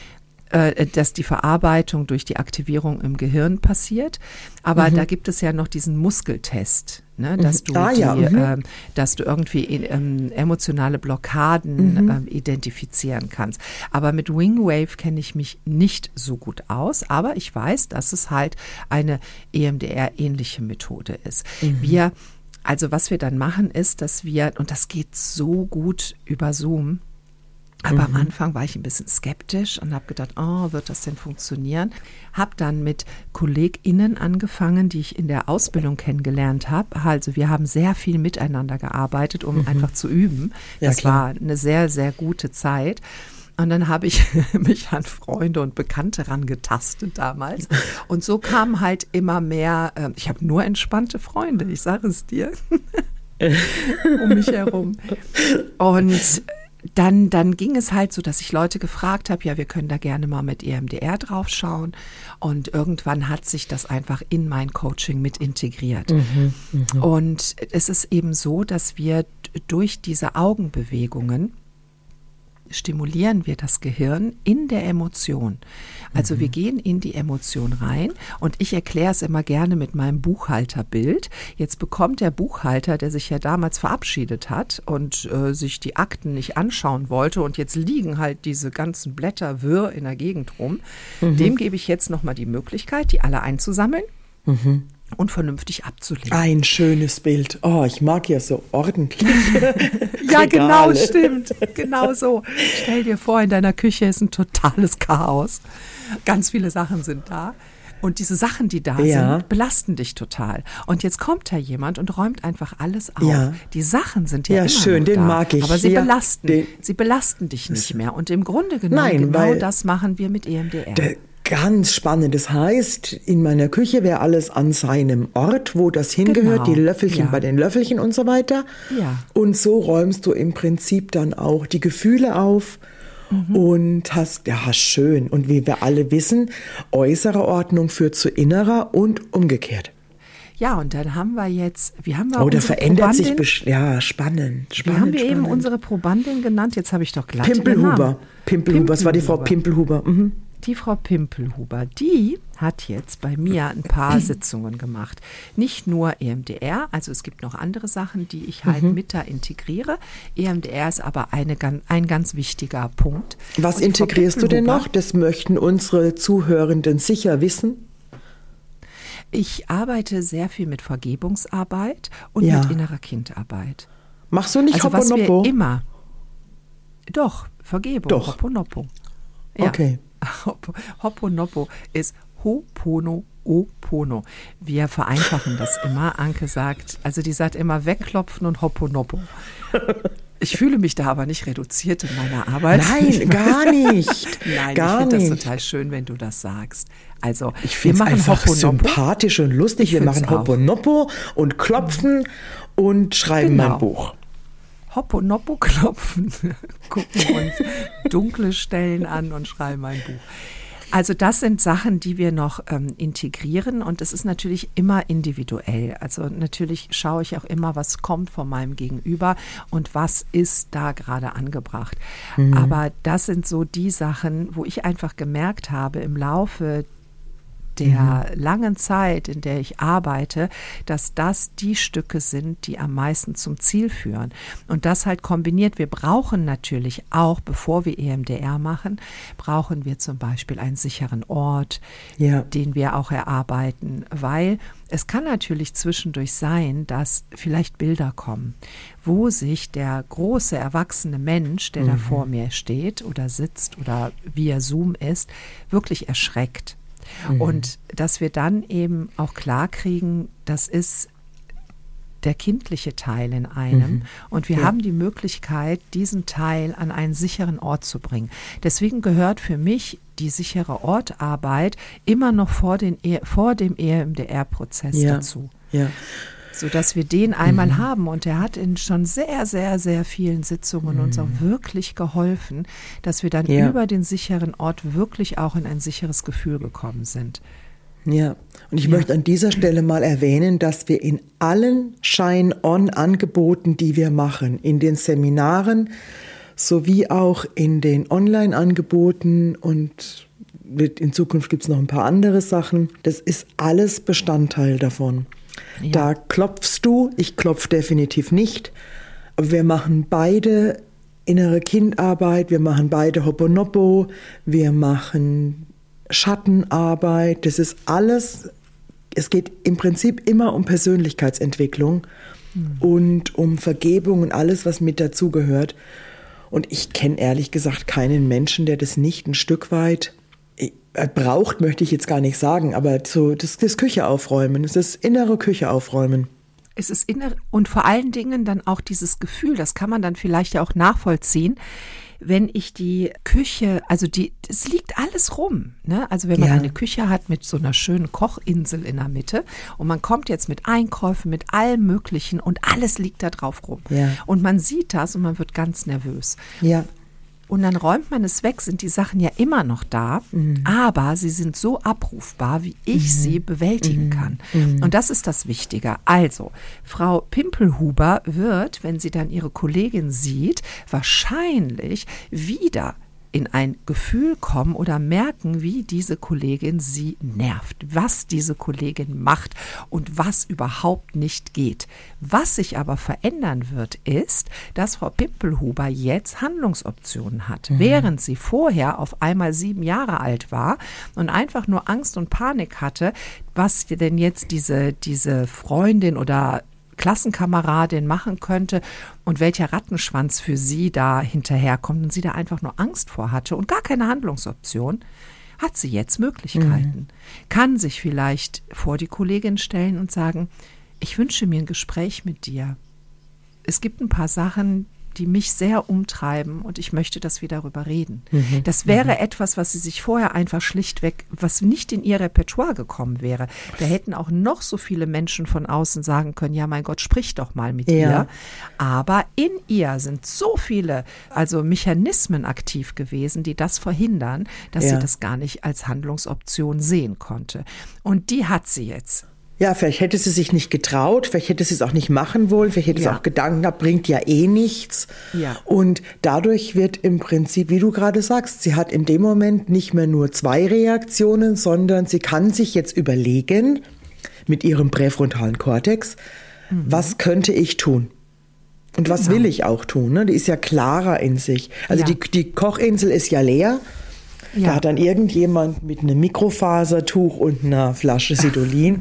dass die Verarbeitung durch die Aktivierung im Gehirn passiert. Aber mhm. da gibt es ja noch diesen Muskeltest, ne, dass du, ah, die, ja. mhm. äh, dass du irgendwie ähm, emotionale Blockaden mhm. ähm, identifizieren kannst. Aber mit Wingwave kenne ich mich nicht so gut aus, aber ich weiß, dass es halt eine E M D R-ähnliche Methode ist. Mhm. Wir, also was wir dann machen, ist, dass wir, und das geht so gut über Zoom, aber mhm. am Anfang war ich ein bisschen skeptisch und habe gedacht, oh, wird das denn funktionieren? Habe dann mit KollegInnen angefangen, die ich in der Ausbildung kennengelernt habe. Also wir haben sehr viel miteinander gearbeitet, um mhm. einfach zu üben. Ja, das klar. war eine sehr, sehr gute Zeit. Und dann habe ich mich an Freunde und Bekannte rangetastet damals. Und so kam halt immer mehr, äh, ich habe nur entspannte Freunde, ich sage es dir, um mich herum. Und dann, dann ging es halt so, dass ich Leute gefragt habe, ja, wir können da gerne mal mit E M D R drauf schauen. Und irgendwann hat sich das einfach in mein Coaching mit integriert. Mhm, mh. Und es ist eben so, dass wir durch diese Augenbewegungen stimulieren wir das Gehirn in der Emotion. Also mhm. wir gehen in die Emotion rein und ich erkläre es immer gerne mit meinem Buchhalterbild. Jetzt bekommt der Buchhalter, der sich ja damals verabschiedet hat und äh, sich die Akten nicht anschauen wollte und jetzt liegen halt diese ganzen Blätter wirr in der Gegend rum, mhm. dem gebe ich jetzt nochmal die Möglichkeit, die alle einzusammeln. Mhm. Und vernünftig abzulegen. Ein schönes Bild. Oh, ich mag ja so ordentlich. Ja, genau, stimmt. Genau so. Stell dir vor, in deiner Küche ist ein totales Chaos. Ganz viele Sachen sind da. Und diese Sachen, die da ja. sind, belasten dich total. Und jetzt kommt da jemand und räumt einfach alles auf. Ja. Die Sachen sind ja, ja immer schön, noch den da, mag ich. Aber sie ja, belasten, den, sie belasten dich nicht mehr. Und im Grunde genommen, nein, genau weil das machen wir mit E M D R. Der, Ganz spannend. Das heißt, in meiner Küche wäre alles an seinem Ort, wo das hingehört, genau. die Löffelchen ja. bei den Löffelchen und so weiter. Ja. Und so räumst du im Prinzip dann auch die Gefühle auf mhm. und hast, ja, schön. Und wie wir alle wissen, äußere Ordnung führt zu innerer und umgekehrt. Ja, und dann haben wir jetzt, wie haben wir Oh, da unsere verändert Probandin? sich, ja, spannend, spannend. Wie haben wir spannend. eben unsere Probandin genannt? Jetzt habe ich doch glatt Pimpelhuber. Pimpelhuber, das war die Frau Pimpelhuber. Mhm. Die Frau Pimpelhuber, die hat jetzt bei mir ein paar Sitzungen gemacht. Nicht nur E M D R, also es gibt noch andere Sachen, die ich halt mhm. mit da integriere. E M D R ist aber eine, ein ganz wichtiger Punkt. Was integrierst du denn noch? Das möchten unsere Zuhörenden sicher wissen. Ich arbeite sehr viel mit Vergebungsarbeit und ja. mit innerer Kindarbeit. Machst du nicht also Hoponopo? Was wir immer, doch, Vergebung, doch. Hoponopo. Ja. Okay. Hoponopo ist Ho'oponopono. Wir vereinfachen das immer. Anke sagt, also die sagt immer wegklopfen und Hoponopo. Ich fühle mich da aber nicht reduziert in meiner Arbeit. Nein, gar nicht. Nein, gar ich finde nicht. das total schön, wenn du das sagst. Also, ich finde es einfach Hoponopo. Sympathisch und lustig. Wir machen Hoponopo und klopfen und schreiben genau. mein Buch. Hoponopo klopfen, gucken uns dunkle Stellen an und schreiben ein Buch. Also das sind Sachen, die wir noch ähm, integrieren und es ist natürlich immer individuell. Also natürlich schaue ich auch immer, was kommt von meinem Gegenüber und was ist da gerade angebracht. Mhm. Aber das sind so die Sachen, wo ich einfach gemerkt habe im Laufe der mhm. langen Zeit, in der ich arbeite, dass das die Stücke sind, die am meisten zum Ziel führen. Und das halt kombiniert. Wir brauchen natürlich auch, bevor wir E M D R machen, brauchen wir zum Beispiel einen sicheren Ort, ja. den wir auch erarbeiten, weil es kann natürlich zwischendurch sein, dass vielleicht Bilder kommen, wo sich der große, erwachsene Mensch, der mhm. da vor mir steht oder sitzt oder via Zoom ist, wirklich erschreckt. Mhm. Und dass wir dann eben auch klar kriegen, das ist der kindliche Teil in einem mhm. und wir ja. haben die Möglichkeit, diesen Teil an einen sicheren Ort zu bringen. Deswegen gehört für mich die sichere Ortarbeit immer noch vor, den e- vor dem E M D R-Prozess ja. dazu. Ja. Sodass wir den einmal mhm. haben. Und der hat in schon sehr, sehr, sehr vielen Sitzungen mhm. uns auch wirklich geholfen, dass wir dann ja. über den sicheren Ort wirklich auch in ein sicheres Gefühl gekommen sind. Ja, und ich ja. möchte an dieser Stelle mal erwähnen, dass wir in allen Shine-On-Angeboten, die wir machen, in den Seminaren sowie auch in den Online-Angeboten und in Zukunft gibt es noch ein paar andere Sachen, das ist alles Bestandteil davon. Ja. Da klopfst du, ich klopf definitiv nicht, aber wir machen beide innere Kindarbeit, wir machen beide Hoponopo, wir machen Schattenarbeit, das ist alles, es geht im Prinzip immer um Persönlichkeitsentwicklung mhm. und um Vergebung und alles, was mit dazugehört. Und ich kenne ehrlich gesagt keinen Menschen, der das nicht ein Stück weit braucht, möchte ich jetzt gar nicht sagen, aber so das, das Küche aufräumen, das ist innere Küche aufräumen. Es ist innere und vor allen Dingen dann auch dieses Gefühl, das kann man dann vielleicht ja auch nachvollziehen, wenn ich die Küche, also die, es liegt alles rum, ne? Also wenn man ja. eine Küche hat mit so einer schönen Kochinsel in der Mitte und man kommt jetzt mit Einkäufen, mit allem Möglichen und alles liegt da drauf rum. Ja. Und man sieht das und man wird ganz nervös. Ja. Und dann räumt man es weg, sind die Sachen ja immer noch da, mhm. aber sie sind so abrufbar, wie ich mhm. sie bewältigen mhm. kann. Mhm. Und das ist das Wichtige. Also, Frau Pimpelhuber wird, wenn sie dann ihre Kollegin sieht, wahrscheinlich wieder in ein Gefühl kommen oder merken, wie diese Kollegin sie nervt, was diese Kollegin macht und was überhaupt nicht geht. Was sich aber verändern wird, ist, dass Frau Pimpelhuber jetzt Handlungsoptionen hat, mhm. während sie vorher auf einmal sieben Jahre alt war und einfach nur Angst und Panik hatte, was denn jetzt diese, diese Freundin oder Klassenkameradin machen könnte und welcher Rattenschwanz für sie da hinterherkommt und sie da einfach nur Angst vor hatte und gar keine Handlungsoption, hat sie jetzt Möglichkeiten. Mhm. Kann sich vielleicht vor die Kollegin stellen und sagen, ich wünsche mir ein Gespräch mit dir. Es gibt ein paar Sachen, die mich sehr umtreiben und ich möchte, dass wir darüber reden. Mhm. Das wäre mhm. etwas, was sie sich vorher einfach schlichtweg, was nicht in ihr Repertoire gekommen wäre. Da hätten auch noch so viele Menschen von außen sagen können, ja mein Gott, sprich doch mal mit ja. ihr. Aber in ihr sind so viele, also Mechanismen aktiv gewesen, die das verhindern, dass ja. sie das gar nicht als Handlungsoption sehen konnte. Und die hat sie jetzt. Ja, vielleicht hätte sie sich nicht getraut, vielleicht hätte sie es auch nicht machen wollen, vielleicht hätte ja. sie auch Gedanken gehabt, bringt ja eh nichts. Ja. Und dadurch wird im Prinzip, wie du gerade sagst, sie hat in dem Moment nicht mehr nur zwei Reaktionen, sondern sie kann sich jetzt überlegen, mit ihrem präfrontalen Kortex, mhm. was könnte ich tun? Und was genau. will ich auch tun? Ne? Die ist ja klarer in sich. Also ja. die, die Kochinsel ist ja leer. Ja. Da hat dann irgendjemand mit einem Mikrofasertuch und einer Flasche Sidolin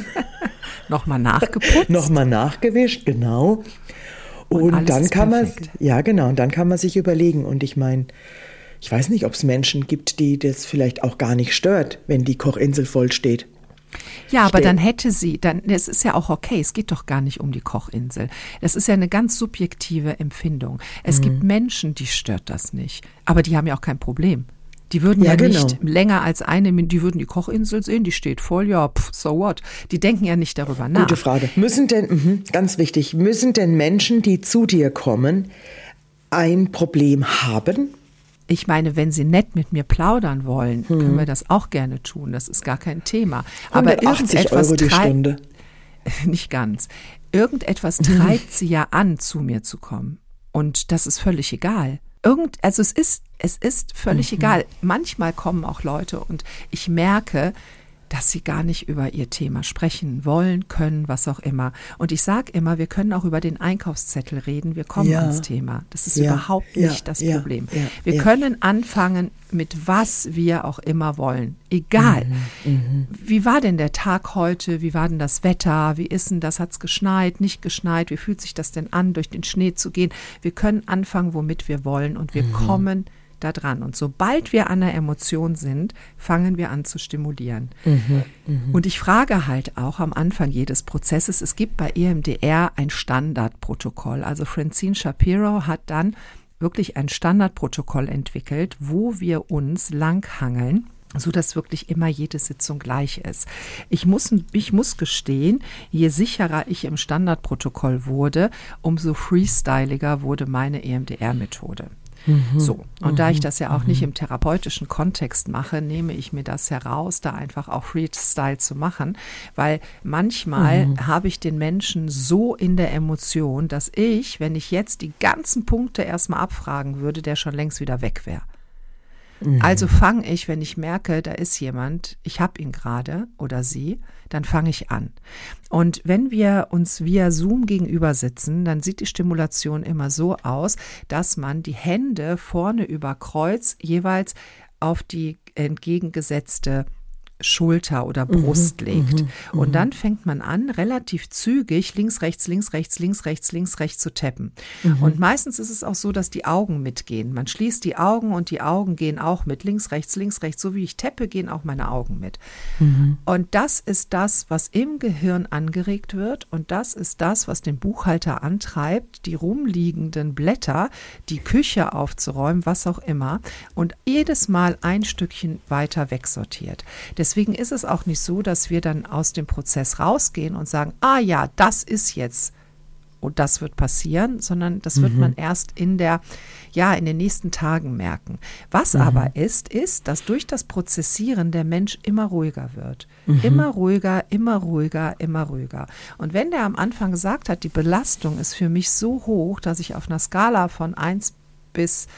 nochmal nachgeputzt. Nochmal nachgewischt, genau. Und, und dann kann man, ja genau, und dann kann man sich überlegen. Und ich meine, ich weiß nicht, ob es Menschen gibt, die das vielleicht auch gar nicht stört, wenn die Kochinsel voll steht. Ja, aber dann hätte sie, dann, es ist ja auch okay, es geht doch gar nicht um die Kochinsel. Es ist ja eine ganz subjektive Empfindung. Es mhm. gibt Menschen, die stört das nicht, aber die haben ja auch kein Problem. Die würden ja, ja genau. nicht länger als eine Minute, die würden die Kochinsel sehen, die steht voll, ja, pff, so what. Die denken ja nicht darüber nach. Gute Frage. Müssen denn, mh, ganz wichtig, müssen denn Menschen, die zu dir kommen, ein Problem haben? Ich meine, wenn sie nett mit mir plaudern wollen, hm. können wir das auch gerne tun. Das ist gar kein Thema. Aber irgendetwas Euro die Stunde. Nicht ganz. Irgendetwas treibt sie ja an, zu mir zu kommen. Und das ist völlig egal. Irgend, also es ist, es ist völlig mhm. egal. Manchmal kommen auch Leute und ich merke, dass sie gar nicht über ihr Thema sprechen wollen, können, was auch immer. Und ich sage immer, wir können auch über den Einkaufszettel reden, wir kommen ja. ans Thema. Das ist ja. überhaupt nicht ja. das ja. Problem. Ja. Wir ja. können anfangen mit was wir auch immer wollen. Egal. Mhm. Mhm. Wie war denn der Tag heute? Wie war denn das Wetter? Wie ist denn das? Hat es geschneit, nicht geschneit? Wie fühlt sich das denn an, durch den Schnee zu gehen? Wir können anfangen, womit wir wollen und wir mhm. kommen da dran. Und sobald wir an der Emotion sind, fangen wir an zu stimulieren. Mhm, mh. Und ich frage halt auch am Anfang jedes Prozesses, es gibt bei E M D R ein Standardprotokoll. Also Francine Shapiro hat dann wirklich ein Standardprotokoll entwickelt, wo wir uns langhangeln, so dass wirklich immer jede Sitzung gleich ist. Ich muss, ich muss gestehen, je sicherer ich im Standardprotokoll wurde, umso freestyliger wurde meine E M D R-Methode. Mhm, so, und mhm, da ich das ja auch mhm. nicht im therapeutischen Kontext mache, nehme ich mir das heraus, da einfach auch Freestyle zu machen, weil manchmal mhm. habe ich den Menschen so in der Emotion, dass ich, wenn ich jetzt die ganzen Punkte erstmal abfragen würde, der schon längst wieder weg wäre. Mhm. Also fange ich, wenn ich merke, da ist jemand, ich habe ihn gerade oder sie, dann fange ich an. Und wenn wir uns via Zoom gegenüber sitzen, dann sieht die Stimulation immer so aus, dass man die Hände vorne über Kreuz jeweils auf die entgegengesetzte Schulter oder Brust mhm, legt. Mhm, und dann fängt man an, relativ zügig links, rechts, links, rechts, links, rechts, links, rechts zu tappen. Mhm. Und meistens ist es auch so, dass die Augen mitgehen. Man schließt die Augen und die Augen gehen auch mit. Links, rechts, links, rechts. So wie ich tappe, gehen auch meine Augen mit. Mhm. Und das ist das, was im Gehirn angeregt wird. Und das ist das, was den Buchhalter antreibt, die rumliegenden Blätter, die Küche aufzuräumen, was auch immer. Und jedes Mal ein Stückchen weiter wegsortiert. Deswegen ist es auch nicht so, dass wir dann aus dem Prozess rausgehen und sagen, ah ja, das ist jetzt und das wird passieren, sondern das wird mhm. man erst in der, ja, in den nächsten Tagen merken. Was mhm. aber ist, ist, dass durch das Prozessieren der Mensch immer ruhiger wird. Mhm. Immer ruhiger, immer ruhiger, immer ruhiger. Und wenn der am Anfang gesagt hat, die Belastung ist für mich so hoch, dass ich auf einer Skala von eins bis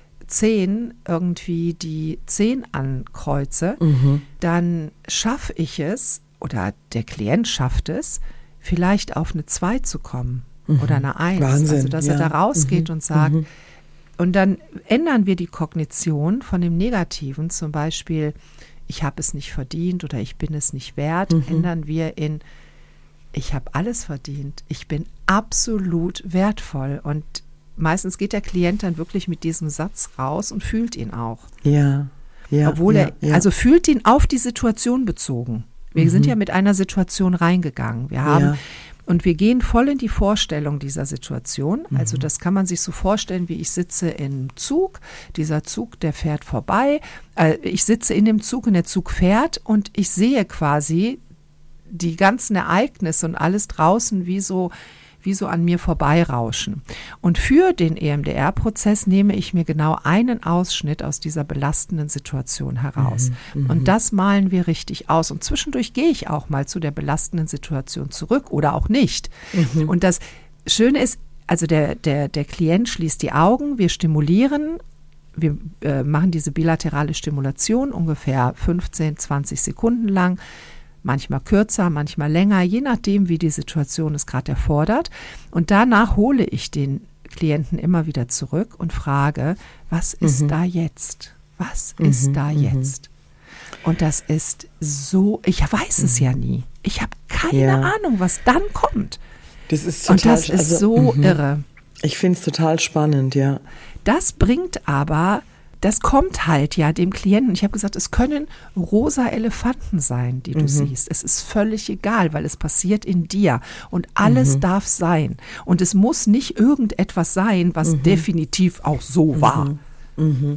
zehn irgendwie die zehn ankreuze, mhm. dann schaffe ich es, oder der Klient schafft es, vielleicht auf eine zwei zu kommen mhm. oder eine eins. Wahnsinn, also, dass ja. er da rausgeht mhm. und sagt, mhm. und dann ändern wir die Kognition von dem Negativen, zum Beispiel, ich habe es nicht verdient oder ich bin es nicht wert, mhm. ändern wir in, ich habe alles verdient, ich bin absolut wertvoll. Und meistens geht der Klient dann wirklich mit diesem Satz raus und fühlt ihn auch. Ja, ja. Obwohl ja, er, ja. also fühlt ihn auf die Situation bezogen. Wir mhm. sind ja mit einer Situation reingegangen. Wir haben, ja. und wir gehen voll in die Vorstellung dieser Situation. Mhm. Also das kann man sich so vorstellen, wie ich sitze im Zug. Dieser Zug, der fährt vorbei. Äh, ich sitze in dem Zug und der Zug fährt und ich sehe quasi die ganzen Ereignisse und alles draußen wie so wie so an mir vorbeirauschen. Und für den E M D R-Prozess nehme ich mir genau einen Ausschnitt aus dieser belastenden Situation heraus. Mhm, und das malen wir richtig aus. Und zwischendurch gehe ich auch mal zu der belastenden Situation zurück oder auch nicht. Mhm. Und das Schöne ist, also der, der, der Klient schließt die Augen, wir stimulieren, wir äh, machen diese bilaterale Stimulation ungefähr fünfzehn, zwanzig Sekunden lang. Manchmal kürzer, manchmal länger, je nachdem, wie die Situation es gerade erfordert. Und danach hole ich den Klienten immer wieder zurück und frage, was ist mhm. da jetzt? Was mhm. ist da mhm. jetzt? Und das ist so, ich weiß es mhm. ja nie. Ich habe keine ja. Ahnung, was dann kommt. Das ist total, und das ist also, so mhm. irre. Ich finde es total spannend, ja. Das bringt aber... Das kommt halt ja dem Klienten. Ich habe gesagt, es können rosa Elefanten sein, die du mhm. siehst. Es ist völlig egal, weil es passiert in dir. Und alles mhm. darf sein. Und es muss nicht irgendetwas sein, was mhm. definitiv auch so war. Mhm.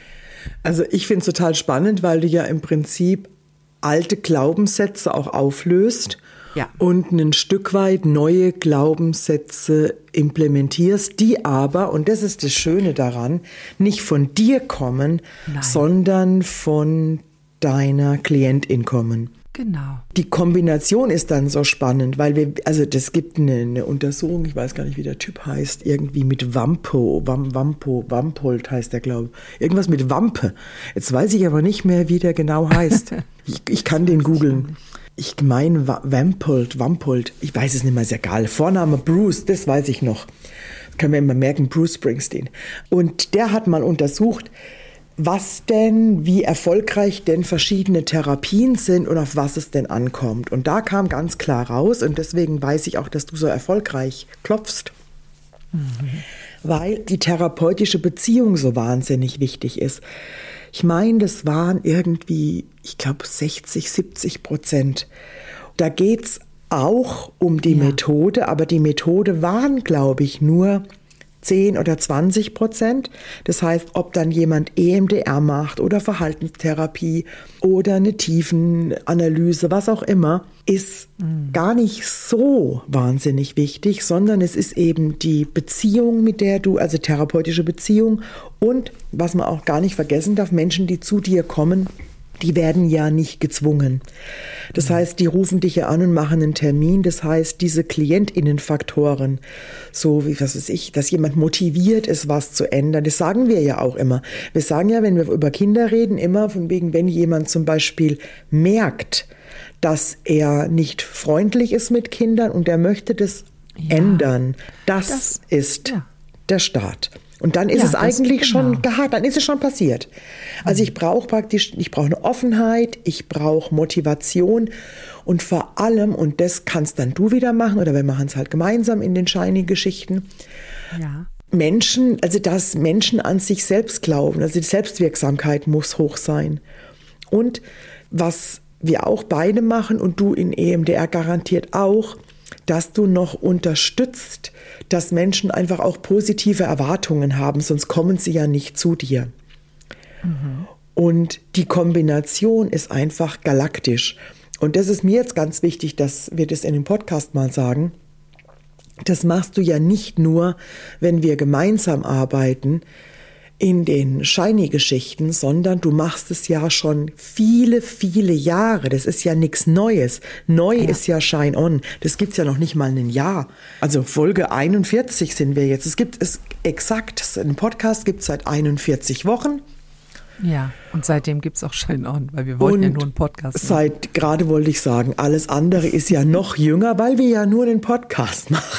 Also ich finde es total spannend, weil du ja im Prinzip alte Glaubenssätze auch auflöst. Ja. Und ein Stück weit neue Glaubenssätze implementierst, die aber, und das ist das Schöne daran, nicht von dir kommen, Nein. sondern von deiner Klientin kommen. Genau. Die Kombination ist dann so spannend, weil wir, also das gibt eine, eine Untersuchung, ich weiß gar nicht, wie der Typ heißt, irgendwie mit Wampo, Wam, Wampo, Wampold heißt der, glaube ich. Irgendwas mit Wampe. Jetzt weiß ich aber nicht mehr, wie der genau heißt. ich, ich kann den googeln. Ich meine Wampold, Wampold, ich weiß es nicht mehr, ist egal. Vorname Bruce, das weiß ich noch. Das kann man immer merken, Bruce Springsteen. Und der hat mal untersucht, was denn, wie erfolgreich denn verschiedene Therapien sind und auf was es denn ankommt. Und da kam ganz klar raus, und deswegen weiß ich auch, dass du so erfolgreich klopfst, mhm. weil die therapeutische Beziehung so wahnsinnig wichtig ist. Ich meine, das waren irgendwie, ich glaube, sechzig, siebzig Prozent. Da geht's auch um die ja. Methode, aber die Methode waren, glaube ich, nur zehn oder zwanzig Prozent. Das heißt, ob dann jemand E M D R macht oder Verhaltenstherapie oder eine Tiefenanalyse, was auch immer, ist mhm. gar nicht so wahnsinnig wichtig, sondern es ist eben die Beziehung, mit der du, also therapeutische Beziehung und, was man auch gar nicht vergessen darf, Menschen, die zu dir kommen, die werden ja nicht gezwungen. Das heißt, die rufen dich ja an und machen einen Termin. Das heißt, diese KlientInnenfaktoren, so wie, was weiß ich, dass jemand motiviert ist, was zu ändern, das sagen wir ja auch immer. Wir sagen ja, wenn wir über Kinder reden, immer von wegen, wenn jemand zum Beispiel merkt, dass er nicht freundlich ist mit Kindern und er möchte das ja, ändern, das, das ist ja. der Start. Und dann ist ja, es eigentlich genau. schon gehabt, dann ist es schon passiert. Also ich brauche praktisch, ich brauche eine Offenheit, ich brauche Motivation und vor allem, und das kannst dann du wieder machen, oder wir machen es halt gemeinsam in den Shiny-Geschichten, ja. Menschen, also dass Menschen an sich selbst glauben, also die Selbstwirksamkeit muss hoch sein. Und was wir auch beide machen und du in E M D R garantiert auch, dass du noch unterstützt, dass Menschen einfach auch positive Erwartungen haben, sonst kommen sie ja nicht zu dir. Mhm. Und die Kombination ist einfach galaktisch. Und das ist mir jetzt ganz wichtig, dass wir das in dem Podcast mal sagen. Das machst du ja nicht nur, wenn wir gemeinsam arbeiten in den Shiny-Geschichten, sondern du machst es ja schon viele, viele Jahre. Das ist ja nichts Neues. Neu ja. ist ja Shine On. Das gibt's ja noch nicht mal ein Jahr. Also Folge einundvierzig sind wir jetzt. Es gibt es exakt, einen Podcast gibt es seit einundvierzig Wochen. Ja, und seitdem gibt es auch Shine On, weil wir wollten und ja nur einen Podcast machen. Seit, gerade wollte ich sagen, alles andere ist ja noch jünger, weil wir ja nur den Podcast machen.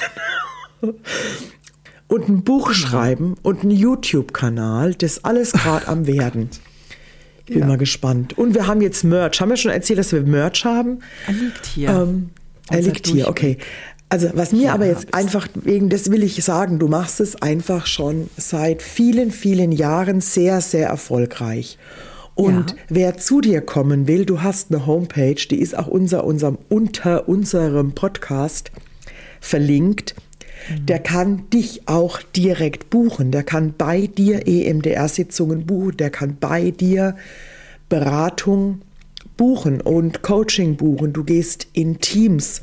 Und ein Buch schreiben und einen YouTube-Kanal, das alles gerade am werden. Ich bin ja. mal gespannt. Und wir haben jetzt Merch. Haben wir schon erzählt, dass wir Merch haben? Er liegt hier. Ähm, er liegt hier, okay. Also was mir ja, aber jetzt einfach, wegen das will ich sagen, du machst es einfach schon seit vielen, vielen Jahren sehr, sehr erfolgreich. Und ja. wer zu dir kommen will, du hast eine Homepage, die ist auch unser, unserem, unter unserem Podcast verlinkt. Mhm. Der kann dich auch direkt buchen. Der kann bei dir E M D R-Sitzungen buchen. Der kann bei dir Beratung buchen und Coaching buchen. Du gehst in Teams.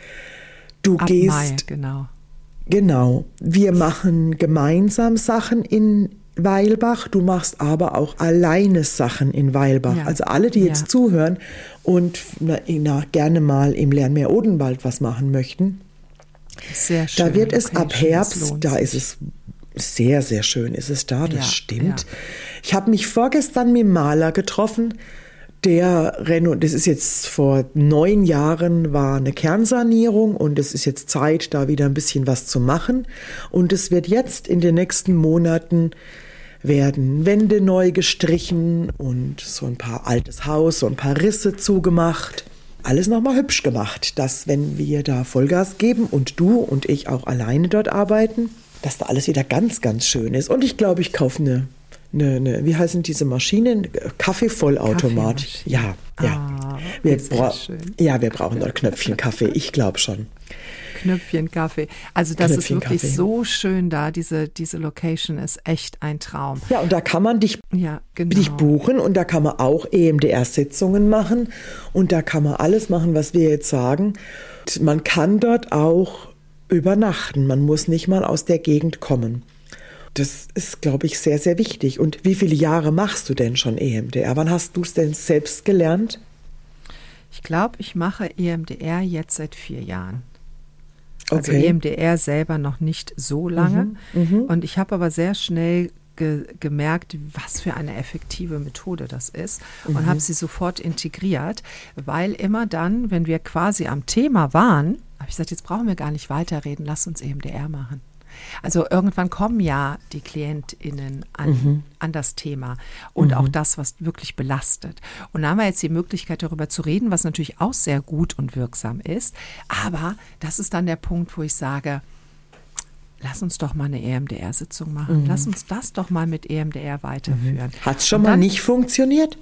Du Ab gehst, Mai, genau. Genau. Wir machen gemeinsam Sachen in Weilbach. Du machst aber auch alleine Sachen in Weilbach. Ja. Also alle, die jetzt ja. zuhören und na, na, gerne mal im Lernmeer Odenwald was machen möchten. Sehr schön. Da wird es okay, ab Herbst, da ist es sehr, sehr schön, ist es da, das ja, stimmt. Ja. Ich habe mich vorgestern mit dem Maler getroffen. Der Reno, das ist jetzt vor neun Jahren, war eine Kernsanierung und es ist jetzt Zeit, da wieder ein bisschen was zu machen. Und es wird jetzt in den nächsten Monaten werden Wände neu gestrichen und so ein paar altes Haus, so ein paar Risse zugemacht. Alles nochmal hübsch gemacht, dass wenn wir da Vollgas geben und du und ich auch alleine dort arbeiten, dass da alles wieder ganz, ganz schön ist. Und ich glaube, ich kaufe eine Eine, eine, wie heißen diese Maschinen? Kaffeevollautomat. Ja, ja. Ah, wir bra- ja, wir brauchen noch Knöpfchen Kaffee, ich glaube schon. Knöpfchen Kaffee. Also das Knöpfchen ist wirklich Kaffee. So schön da, diese, diese Location ist echt ein Traum. Ja, und da kann man dich, ja, genau. dich buchen und da kann man auch E M D R-Sitzungen machen und da kann man alles machen, was wir jetzt sagen. Man kann dort auch übernachten, man muss nicht mal aus der Gegend kommen. Das ist, glaube ich, sehr, sehr wichtig. Und wie viele Jahre machst du denn schon E M D R? Wann hast du es denn selbst gelernt? Ich glaube, ich mache E M D R jetzt seit vier Jahren. Also okay. E M D R selber noch nicht so lange. Mhm, mh. Und ich habe aber sehr schnell ge- gemerkt, was für eine effektive Methode das ist. Mhm. Und habe sie sofort integriert, weil immer dann, wenn wir quasi am Thema waren, habe ich gesagt, jetzt brauchen wir gar nicht weiterreden, lass uns E M D R machen. Also irgendwann kommen ja die KlientInnen an, mhm. an das Thema und mhm. auch das, was wirklich belastet. Und da haben wir jetzt die Möglichkeit, darüber zu reden, was natürlich auch sehr gut und wirksam ist. Aber das ist dann der Punkt, wo ich sage, lass uns doch mal eine E M D R-Sitzung machen. Mhm. Lass uns das doch mal mit E M D R weiterführen. Mhm. Hat es schon dann, mal nicht funktioniert?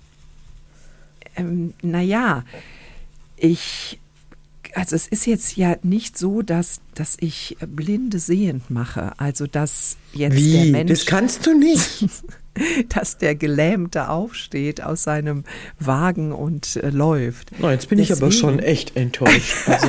Ähm, naja, ich... Also es ist jetzt ja nicht so, dass, dass ich Blinde sehend mache. Also dass jetzt Wie? der Mensch... Das kannst du nicht. Dass der Gelähmte aufsteht aus seinem Wagen und äh, läuft. Oh, jetzt bin Deswegen. ich aber schon echt enttäuscht. Also,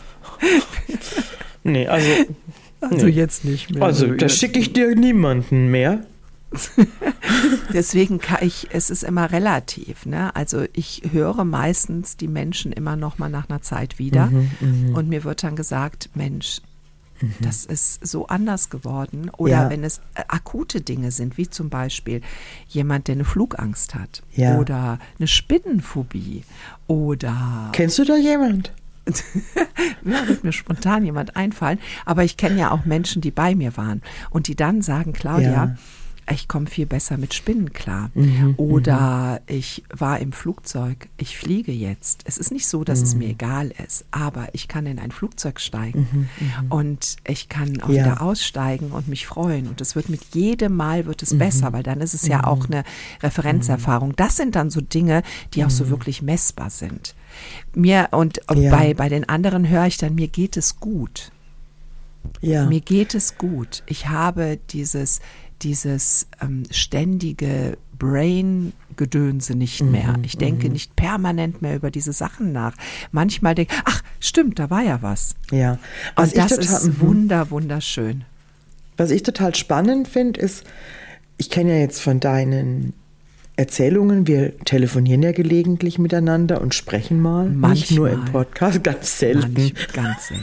nee, also... Also nee. jetzt nicht mehr. Also da schicke ich dir niemanden mehr. Deswegen kann ich, es ist immer relativ, ne? Also ich höre meistens die Menschen immer noch mal nach einer Zeit wieder mhm, und mir wird dann gesagt, Mensch, mhm. das ist so anders geworden. Oder ja. wenn es akute Dinge sind, wie zum Beispiel jemand, der eine Flugangst hat ja. oder eine Spinnenphobie oder... Kennst du da jemand? ja, wird mir spontan jemand einfallen. Aber ich kenne ja auch Menschen, die bei mir waren und die dann sagen, Claudia, ja. ich komme viel besser mit Spinnen klar. Mhm, Oder mhm. ich war im Flugzeug, ich fliege jetzt. Es ist nicht so, dass mhm. es mir egal ist, aber ich kann in ein Flugzeug steigen mhm, und ich kann auch ja. wieder aussteigen und mich freuen. Und es wird mit jedem Mal wird es mhm. besser, weil dann ist es ja auch eine Referenzerfahrung. Das sind dann so Dinge, die auch so wirklich messbar sind. Mir und ja. bei, bei den anderen höre ich dann, mir geht es gut. Ja. Mir geht es gut. Ich habe dieses dieses ähm, ständige Brain-Gedönse nicht mehr. Ich denke mhm. nicht permanent mehr über diese Sachen nach. Manchmal denke ich, ach, stimmt, da war ja was. Ja. Was Und das total, ist wunder, wunderschön. Was ich total spannend finde, ist, ich kenne ja jetzt von deinen Erzählungen, wir telefonieren ja gelegentlich miteinander und sprechen mal. Manchmal. Nicht nur im Podcast, ganz selten. Manchmal, ganz selten.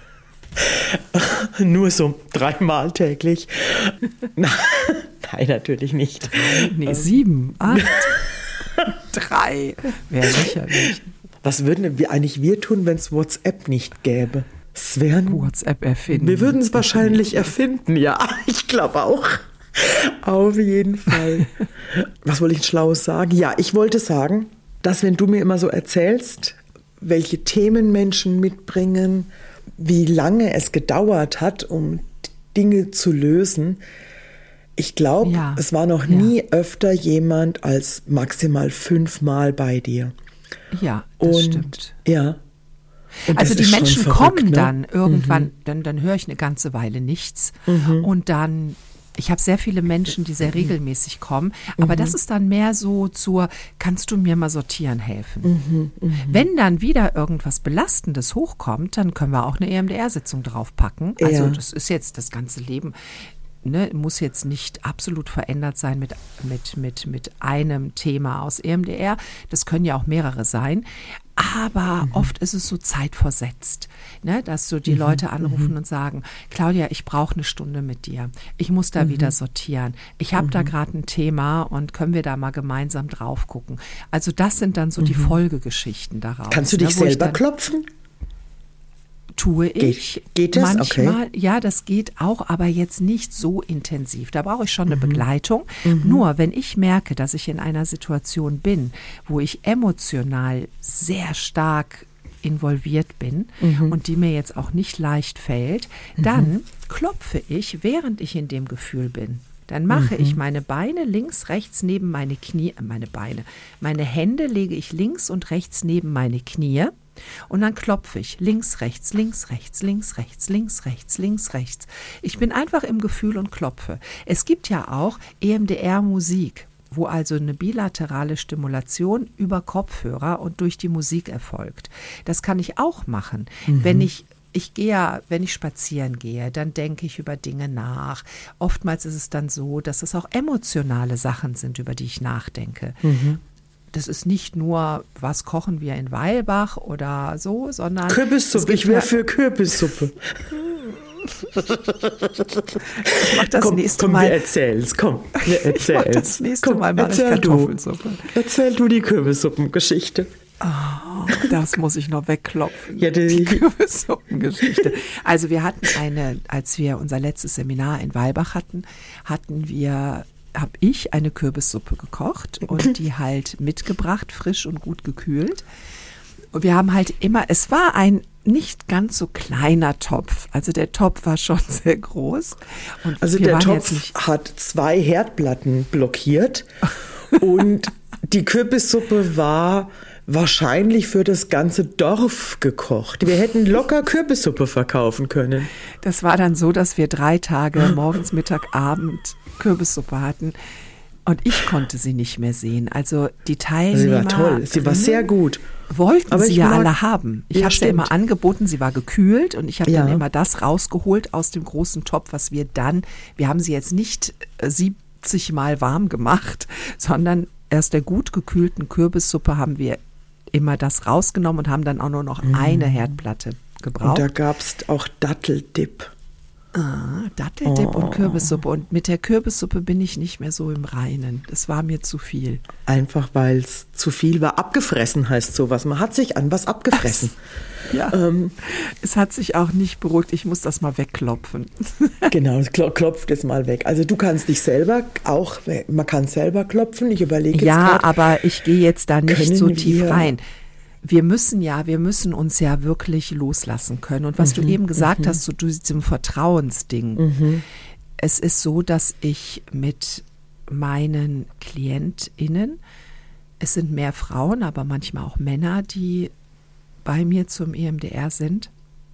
Nur so dreimal täglich. Nein, natürlich nicht. Drei, nee, sieben, acht, drei. Wäre lächerlich. Was würden wir eigentlich wir tun, wenn es WhatsApp nicht gäbe? Es wären, WhatsApp erfinden. Wir würden es wahrscheinlich erfinden, ja. Ich glaube auch. Auf jeden Fall. Was wollte ich Schlaues sagen? Ja, ich wollte sagen, dass wenn du mir immer so erzählst, welche Themen Menschen mitbringen, wie lange es gedauert hat, um Dinge zu lösen. Ich glaube, ja, es war noch ja. nie öfter jemand als maximal fünfmal bei dir. Ja, das und, stimmt. Ja. Und also die Menschen verrückt, kommen ne? dann irgendwann, mhm. dann, dann höre ich eine ganze Weile nichts mhm. und dann ich habe sehr viele Menschen, die sehr regelmäßig kommen, aber mhm. das ist dann mehr so zur, kannst du mir mal sortieren helfen? Mhm, mh. Wenn dann wieder irgendwas Belastendes hochkommt, dann können wir auch eine E M D R-Sitzung draufpacken. Also ja. das ist jetzt das ganze Leben, ne, muss jetzt nicht absolut verändert sein mit, mit, mit, mit einem Thema aus E M D R. Das können ja auch mehrere sein. Aber mhm. oft ist es so zeitversetzt, ne, dass so die mhm. Leute anrufen mhm. und sagen, Claudia, ich brauche eine Stunde mit dir. Ich muss da mhm. wieder sortieren. Ich habe mhm. da gerade ein Thema und können wir da mal gemeinsam drauf gucken. Also das sind dann so mhm. die Folgegeschichten daraus. Kannst du dich ne, selber klopfen? Tue ich. Geht, geht das? Manchmal, okay. Ja, das geht auch, aber jetzt nicht so intensiv. Da brauche ich schon eine mhm. Begleitung. Mhm. Nur, wenn ich merke, dass ich in einer Situation bin, wo ich emotional sehr stark involviert bin mhm. und die mir jetzt auch nicht leicht fällt, mhm. dann klopfe ich, während ich in dem Gefühl bin. Dann mache mhm. ich meine Beine links, rechts neben meine Knie, äh, meine Beine, meine Hände lege ich links und rechts neben meine Knie. Und dann klopfe ich links, rechts, links, rechts, links, rechts, links, rechts, links, rechts. Ich bin einfach im Gefühl und klopfe. Es gibt ja auch E M D R-Musik, wo also eine bilaterale Stimulation über Kopfhörer und durch die Musik erfolgt. Das kann ich auch machen, mhm. wenn ich Ich gehe ja, wenn ich spazieren gehe, dann denke ich über Dinge nach. Oftmals ist es dann so, dass es auch emotionale Sachen sind, über die ich nachdenke. Mhm. Das ist nicht nur, was kochen wir in Weilbach oder so, sondern... Kürbissuppe, ich wäre für Kürbissuppe. Ich mach das komm, nächste komm, Mal. Wir erzählen's, komm, wir erzählen's. Das nächste komm, Mal mache ich Kartoffelsuppe. Du. Erzähl du die Kürbissuppengeschichte. Oh, das muss ich noch wegklopfen. Ja, die, die Kürbissuppengeschichte. Also wir hatten eine, als wir unser letztes Seminar in Weilbach hatten, hatten wir... habe ich eine Kürbissuppe gekocht und die halt mitgebracht, frisch und gut gekühlt. Und wir haben halt immer, es war ein nicht ganz so kleiner Topf, also der Topf war schon sehr groß. Und also der Topf hat zwei Herdplatten blockiert und die Kürbissuppe war wahrscheinlich für das ganze Dorf gekocht. Wir hätten locker Kürbissuppe verkaufen können. Das war dann so, dass wir drei Tage, morgens, Mittag, Abend Kürbissuppe hatten und ich konnte sie nicht mehr sehen. Also die Teilnehmer... Sie war toll, sie war sehr gut. Wollten aber sie ja mag, alle haben. Ich ja, habe sie ja immer angeboten, sie war gekühlt und ich habe ja. dann immer das rausgeholt aus dem großen Topf, was wir dann, wir haben sie jetzt nicht siebzig Mal warm gemacht, sondern aus der gut gekühlten Kürbissuppe haben wir immer das rausgenommen und haben dann auch nur noch mm. eine Herdplatte gebraucht. Und da gab es auch Datteldip. Ah, Datteldip oh. und Kürbissuppe. Und mit der Kürbissuppe bin ich nicht mehr so im Reinen. Das war mir zu viel. Einfach, weil es zu viel war. Abgefressen heißt sowas. Man hat sich an was abgefressen. Ja, ähm, es hat sich auch nicht beruhigt. Ich muss das mal wegklopfen. Genau, klopft es mal weg. Also du kannst dich selber auch, man kann selber klopfen. Ich überlege jetzt Ja, grad, aber ich gehe jetzt da nicht so tief rein. Wir müssen ja, wir müssen uns ja wirklich loslassen können. Und was mhm, du eben gesagt mhm. hast, zu so diesem Vertrauensding. Mhm. Es ist so, dass ich mit meinen KlientInnen, es sind mehr Frauen, aber manchmal auch Männer, die bei mir zum E M D R sind.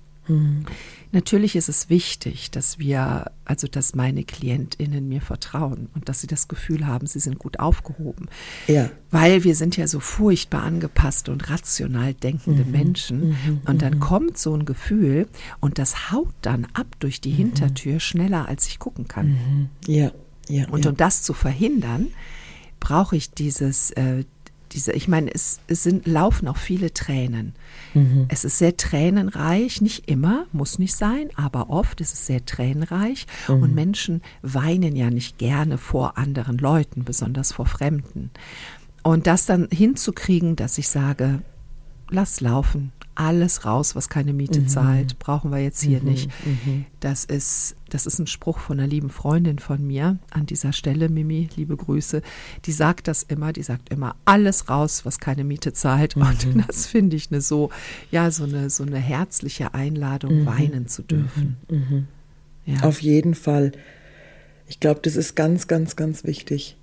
Hm. Natürlich ist es wichtig, dass wir, also dass meine KlientInnen mir vertrauen und dass sie das Gefühl haben, sie sind gut aufgehoben. Ja. Weil wir sind ja so furchtbar angepasste und rational denkende mhm. Menschen. Mhm. Und dann mhm. kommt so ein Gefühl und das haut dann ab durch die mhm. Hintertür schneller, als ich gucken kann. Mhm. Ja. Ja. Und ja. um das zu verhindern, brauche ich dieses äh, Diese, ich meine, es, es sind, laufen auch viele Tränen. Mhm. Es ist sehr tränenreich, nicht immer, muss nicht sein, aber oft ist es sehr tränenreich. Mhm. Und Menschen weinen ja nicht gerne vor anderen Leuten, besonders vor Fremden. Und das dann hinzukriegen, dass ich sage, lass laufen, alles raus, was keine Miete mhm. zahlt, brauchen wir jetzt hier mhm. nicht. Mhm. Das ist, das ist ein Spruch von einer lieben Freundin von mir an dieser Stelle, Mimi, liebe Grüße, die sagt das immer, die sagt immer, alles raus, was keine Miete zahlt. Mhm. Und das finde ich eine so, ja, so eine, so eine herzliche Einladung, mhm. weinen zu dürfen. Mhm. Ja. Auf jeden Fall. Ich glaube, das ist ganz, ganz, ganz wichtig.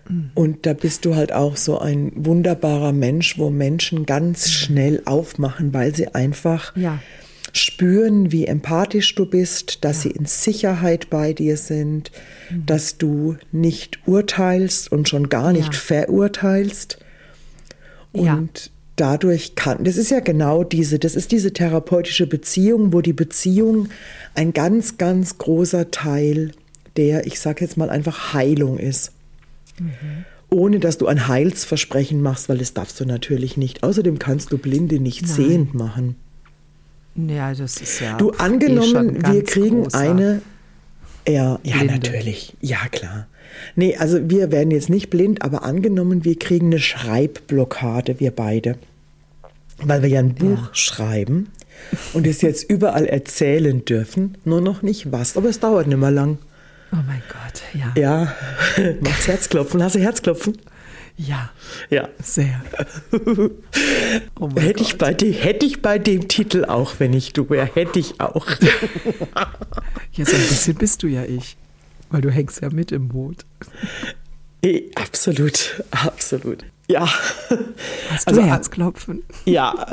Und da bist du halt auch so ein wunderbarer Mensch, wo Menschen ganz schnell aufmachen, weil sie einfach ja. spüren, wie empathisch du bist, dass ja. sie in Sicherheit bei dir sind, mhm. dass du nicht urteilst und schon gar nicht ja. verurteilst. Und ja. dadurch kann, das ist ja genau diese, das ist diese therapeutische Beziehung, wo die Beziehung ein ganz, ganz großer Teil der, ich sage jetzt mal einfach Heilung ist. Mhm. Ohne dass du ein Heilsversprechen machst, weil das darfst du natürlich nicht. Außerdem kannst du Blinde nicht Nein. sehend machen. Ja, das ist ja. Du angenommen, wir kriegen eine. Ja, ja, natürlich. Ja, klar. Nee, also wir werden jetzt nicht blind, aber angenommen, wir kriegen eine Schreibblockade, wir beide. Weil wir ja ein Buch ja. schreiben und es jetzt überall erzählen dürfen, nur noch nicht was. Aber es dauert nicht mehr lang. Oh mein Gott, ja. Ja, machst Herzklopfen. Hast du Herzklopfen? Ja. Ja. Sehr. Oh mein hätte, Gott. Ich bei dem, hätte ich bei dem Titel auch, wenn ich du wäre, hätte ich auch. Ja, so ein bisschen bist du ja ich. Weil du hängst ja mit im Boot. E, absolut, absolut. Ja. Hast du also, Herzklopfen? Ja.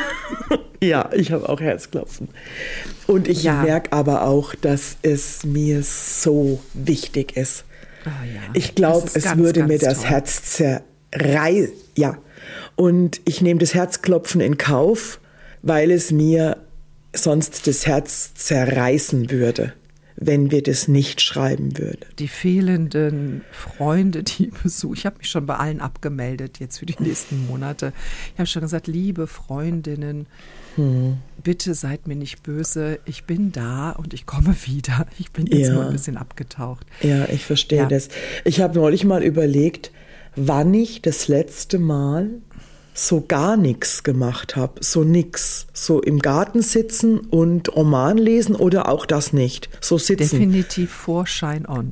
Ja, ich habe auch Herzklopfen. Und ich ja. merke aber auch, dass es mir so wichtig ist. Oh ja. Ich glaube, es ganz, würde ganz mir das toll. Herz zerreißen. Ja. Und ich nehme das Herzklopfen in Kauf, weil es mir sonst das Herz zerreißen würde, wenn wir das nicht schreiben würden. Die fehlenden Freunde, die Besuch. Ich habe mich schon bei allen abgemeldet jetzt für die nächsten Monate. Ich habe schon gesagt, liebe Freundinnen, hm. bitte seid mir nicht böse. Ich bin da und ich komme wieder. Ich bin jetzt ja. mal ein bisschen abgetaucht. Ja, ich verstehe ja. das. Ich habe neulich mal überlegt, wann ich das letzte Mal so gar nichts gemacht habe, so nix, so im Garten sitzen und Roman lesen oder auch das nicht, so sitzen. Definitiv vor Shine On.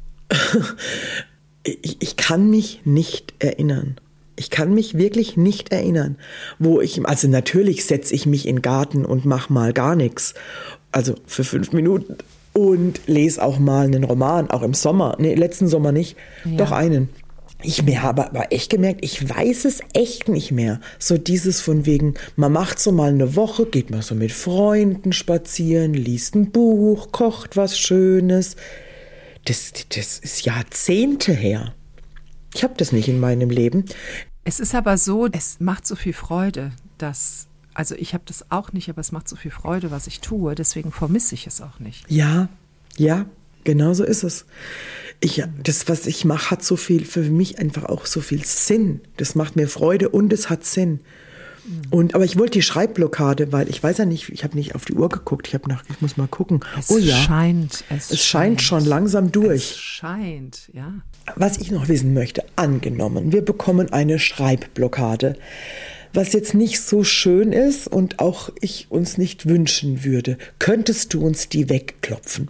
ich, ich kann mich nicht erinnern. Ich kann mich wirklich nicht erinnern, wo ich, also natürlich setze ich mich in den Garten und mache mal gar nichts, also für fünf Minuten und lese auch mal einen Roman, auch im Sommer, nee, letzten Sommer nicht, ja. doch einen. Ich mir habe aber echt gemerkt, ich weiß es echt nicht mehr. So dieses von wegen, man macht so mal eine Woche, geht mal so mit Freunden spazieren, liest ein Buch, kocht was Schönes. Das, das ist Jahrzehnte her. Ich habe das nicht in meinem Leben. Es ist aber so, es macht so viel Freude, dass, also ich habe das auch nicht, aber es macht so viel Freude, was ich tue, deswegen vermisse ich es auch nicht. Ja, ja, genau so ist es. Ich, das, was ich mache, hat so viel, für mich einfach auch so viel Sinn. Das macht mir Freude und es hat Sinn. Und, aber ich wollte die Schreibblockade, weil ich weiß ja nicht, ich habe nicht auf die Uhr geguckt, ich habe nach, ich muss mal gucken. Es oh ja, scheint, es, es scheint schon langsam durch. Es scheint, ja. Was ich noch wissen möchte, angenommen, wir bekommen eine Schreibblockade, was jetzt nicht so schön ist und auch ich uns nicht wünschen würde. Könntest du uns die wegklopfen?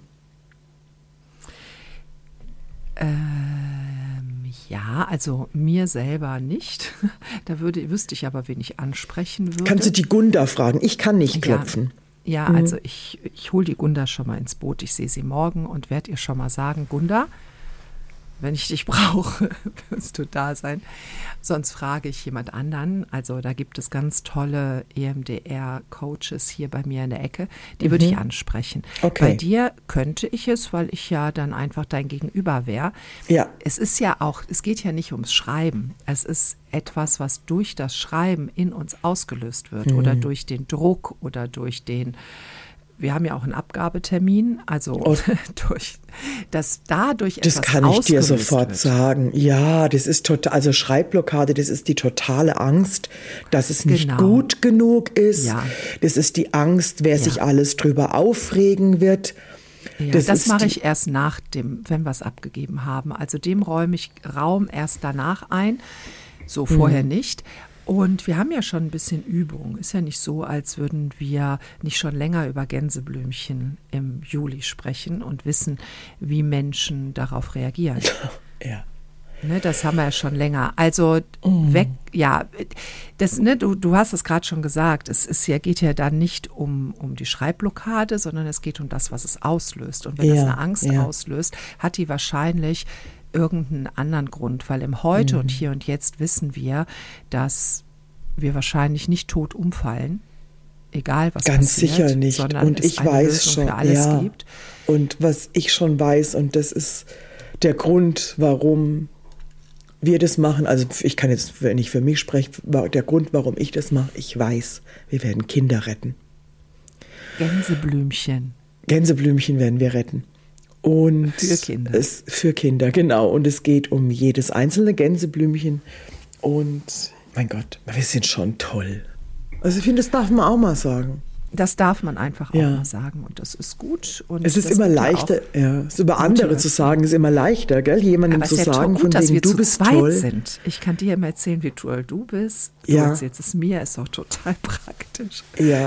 Ähm, ja, also mir selber nicht. Da würde, wüsste ich aber, wen ich ansprechen würde. Kannst du die Gunda fragen? Ich kann nicht klopfen. Ja, ja mhm. also ich, ich hole die Gunda schon mal ins Boot. Ich sehe sie morgen und werde ihr schon mal sagen, Gunda, wenn ich dich brauche, wirst du da sein. Sonst frage ich jemand anderen. Also da gibt es ganz tolle E M D R-Coaches hier bei mir in der Ecke. Die mhm. würde ich ansprechen. Okay. Bei dir könnte ich es, weil ich ja dann einfach dein Gegenüber wäre. Ja. Es ist ja auch, es geht ja nicht ums Schreiben. Es ist etwas, was durch das Schreiben in uns ausgelöst wird mhm. oder durch den Druck oder durch den... Wir haben ja auch einen Abgabetermin, also oh. durch, dass dadurch das etwas kann ich dir ausgelöst sofort wird. sagen. Ja, das ist total, also Schreibblockade, das ist die totale Angst, dass es nicht Genau. gut genug ist. Ja. Das ist die Angst, wer Ja. sich alles drüber aufregen wird. Ja, das das ist mache die- ich erst nach dem, wenn wir es abgegeben haben. Also dem räume ich Raum erst danach ein, so vorher Mhm. nicht. Und wir haben ja schon ein bisschen Übung. Ist ja nicht so, als würden wir nicht schon länger über Gänseblümchen im Juli sprechen und wissen, wie Menschen darauf reagieren. Ja. Ne, das haben wir ja schon länger. Also weg, ja, das, ne, du, du hast es gerade schon gesagt, es ist ja, geht ja dann nicht um, um die Schreibblockade, sondern es geht um das, was es auslöst. Und wenn Ja, das eine Angst ja. auslöst, hat die wahrscheinlich irgendeinen anderen Grund, weil im Heute Mhm. und Hier und Jetzt wissen wir, dass wir wahrscheinlich nicht tot umfallen, egal was Ganz passiert, sicher nicht. sondern Und es ich eine weiß Lösung schon, für alles ja. gibt. Und was ich schon weiß, und das ist der Grund, warum wir das machen, also ich kann jetzt, wenn ich für mich spreche, der Grund, warum ich das mache, ich weiß, wir werden Kinder retten. Gänseblümchen. Gänseblümchen werden wir retten. Und Für Kinder. Es, für Kinder, genau. Und es geht um jedes einzelne Gänseblümchen. Und mein Gott, wir sind schon toll. Also ich finde, das darf man auch mal sagen. Das darf man einfach auch Ja. mal sagen und das ist gut. Und Es ist das immer gibt ja leichter, auch ja, es über andere Motivation. zu sagen, ist immer leichter, gell? Jemandem Aber zu es ist ja sagen, gut, von dass wegen, wir du zu bist zweit toll. sind. Ich kann dir immer erzählen, wie toll du bist. Du Ja. erzählst es mir, ist auch total praktisch. Ja.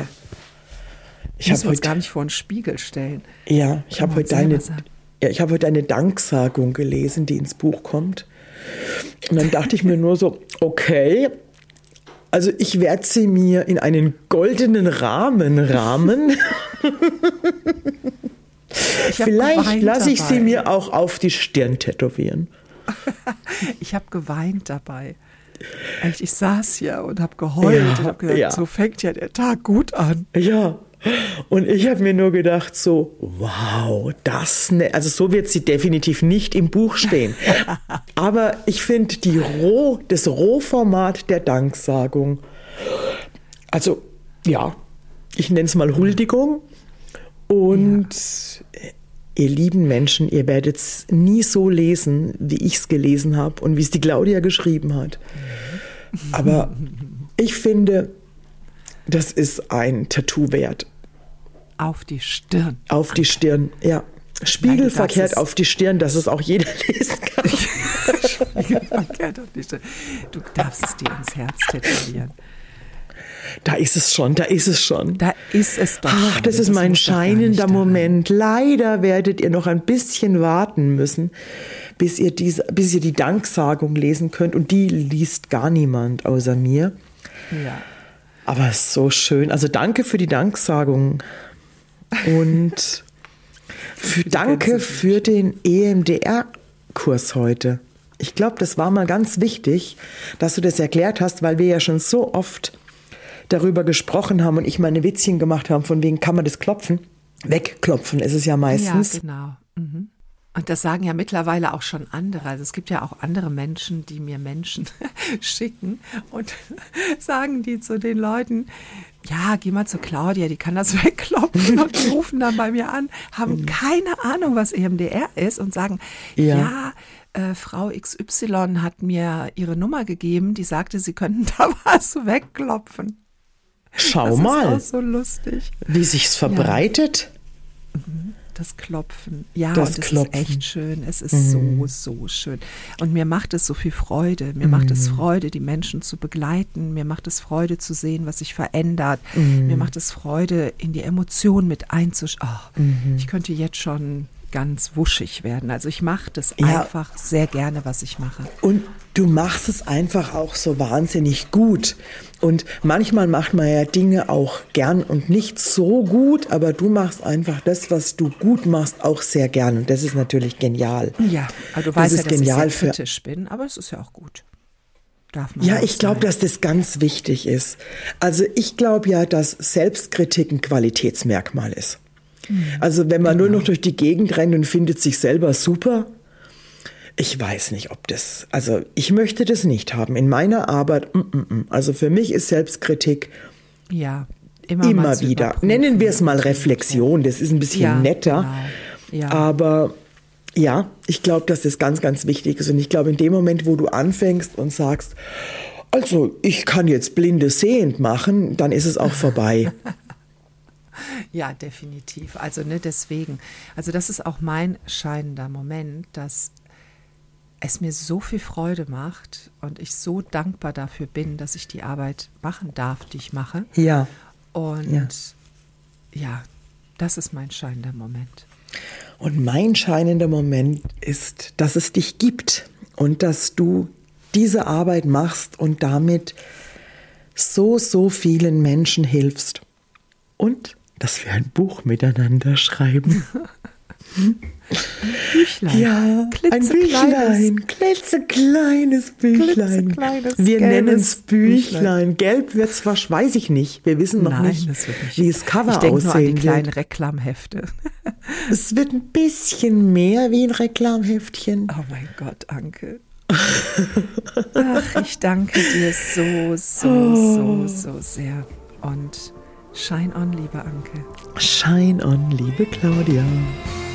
Ich Müssen habe wir uns heute, gar nicht vor den Spiegel stellen. ja, ich Können habe wir uns heute eine, selber sagen. ja, ich habe heute eine Danksagung gelesen, die ins Buch kommt. Und dann dachte ich mir nur so, okay, also ich werde sie mir in einen goldenen Rahmen rahmen. Ich hab Vielleicht geweint lasse ich sie dabei. mir auch auf die Stirn tätowieren. Ich habe geweint dabei. Echt, ich saß hier und habe geheult Ja, und habe gedacht, ja. so fängt ja der Tag gut an. Ja, und ich habe mir nur gedacht so, wow, das, ne, also so wird sie definitiv nicht im Buch stehen. Aber ich finde die Roh, das Rohformat der Danksagung, also ja, ich nenne es mal Huldigung. Und ja. Ihr lieben Menschen, ihr werdet es nie so lesen, wie ich es gelesen habe und wie es die Claudia geschrieben hat. Aber ich finde, das ist ein Tattoo wert. Auf die Stirn. Auf die Stirn, ja. Spiegelverkehrt auf die Stirn, dass es auch jeder lesen kann. Spiegelverkehrt auf die Stirn. Du darfst es dir ins Herz tätowieren. Da ist es schon, da ist es schon. Da ist es doch Ach, schon. das ist mein muss doch gar scheinender nicht Moment. Leider werdet ihr noch ein bisschen warten müssen, bis ihr, diese, bis ihr die Danksagung lesen könnt. Und die liest gar niemand außer mir. Ja. Aber es ist so schön. Also danke für die Danksagung. Und für, die danke Gänseblümchen. für den E M D R-Kurs heute. Ich glaube, das war mal ganz wichtig, dass du das erklärt hast, weil wir ja schon so oft darüber gesprochen haben und ich meine Witzchen gemacht haben, von wegen kann man das klopfen? Wegklopfen ist es ja meistens. Ja, genau. Mhm. Und das sagen ja mittlerweile auch schon andere. Also es gibt ja auch andere Menschen, die mir Menschen, schicken und sagen die zu den Leuten, ja, geh mal zu Claudia, die kann das wegklopfen und die rufen dann bei mir an, haben keine Ahnung, was E M D R ist und sagen, ja, ja äh, Frau X Y hat mir ihre Nummer gegeben, die sagte, sie könnten da was wegklopfen. Schau das mal, ist auch so lustig. Wie sich's verbreitet. Ja. Das Klopfen. Ja, das und es Klopfen. ist echt schön. Es ist mhm. so, so schön. Und mir macht es so viel Freude. Mir mhm. macht es Freude, die Menschen zu begleiten. Mir macht es Freude zu sehen, was sich verändert. Mhm. Mir macht es Freude, in die Emotionen mit einzuschauen. Oh, mhm. Ich könnte jetzt schon ganz wuschig werden. Also ich mache das ja. einfach sehr gerne, was ich mache. Und du machst es einfach auch so wahnsinnig gut. Und manchmal macht man ja Dinge auch gern und nicht so gut, aber du machst einfach das, was du gut machst, auch sehr gern. Und das ist natürlich genial. Ja, also du weißt ja, dass genial ich sehr kritisch bin, aber es ist ja auch gut. Darf man ja, ich glaube, dass das ganz wichtig ist. Also ich glaube ja, dass Selbstkritik ein Qualitätsmerkmal ist. Also wenn man genau. nur noch durch die Gegend rennt und findet sich selber super, ich weiß nicht, ob das, also ich möchte das nicht haben in meiner Arbeit. Mm, mm, mm. Also für mich ist Selbstkritik ja, immer, immer wieder. Nennen wir es mal Reflexion, das ist ein bisschen ja, netter. Genau. Ja. Aber ja, ich glaube, dass das ganz, ganz wichtig ist. Und ich glaube, in dem Moment, wo du anfängst und sagst, also ich kann jetzt Blinde sehend machen, dann ist es auch vorbei. Ja, definitiv. Also ne, deswegen. Also das ist auch mein scheinender Moment, dass es mir so viel Freude macht und ich so dankbar dafür bin, dass ich die Arbeit machen darf, die ich mache. Ja. Und ja, ja das ist mein scheinender Moment. Und mein scheinender Moment ist, dass es dich gibt und dass du diese Arbeit machst und damit so, so vielen Menschen hilfst. Und dass wir ein Buch miteinander schreiben. Ein Büchlein. Ja, ein Büchlein. Klitzekleines Büchlein. Klitzekleines, wir nennen es Büchlein. Büchlein. Gelb wird es wahrscheinlich, weiß ich nicht. Wir wissen noch Nein, nicht, das wird nicht, wie das Cover ich denke aussehen nur an die wird. kleinen Reklamhefte. Es wird ein bisschen mehr wie ein Reklamheftchen. Oh mein Gott, Anke. Ach, ich danke dir so, so, oh. so, so sehr. Und Shine on, liebe Anke. Shine on, liebe Claudia.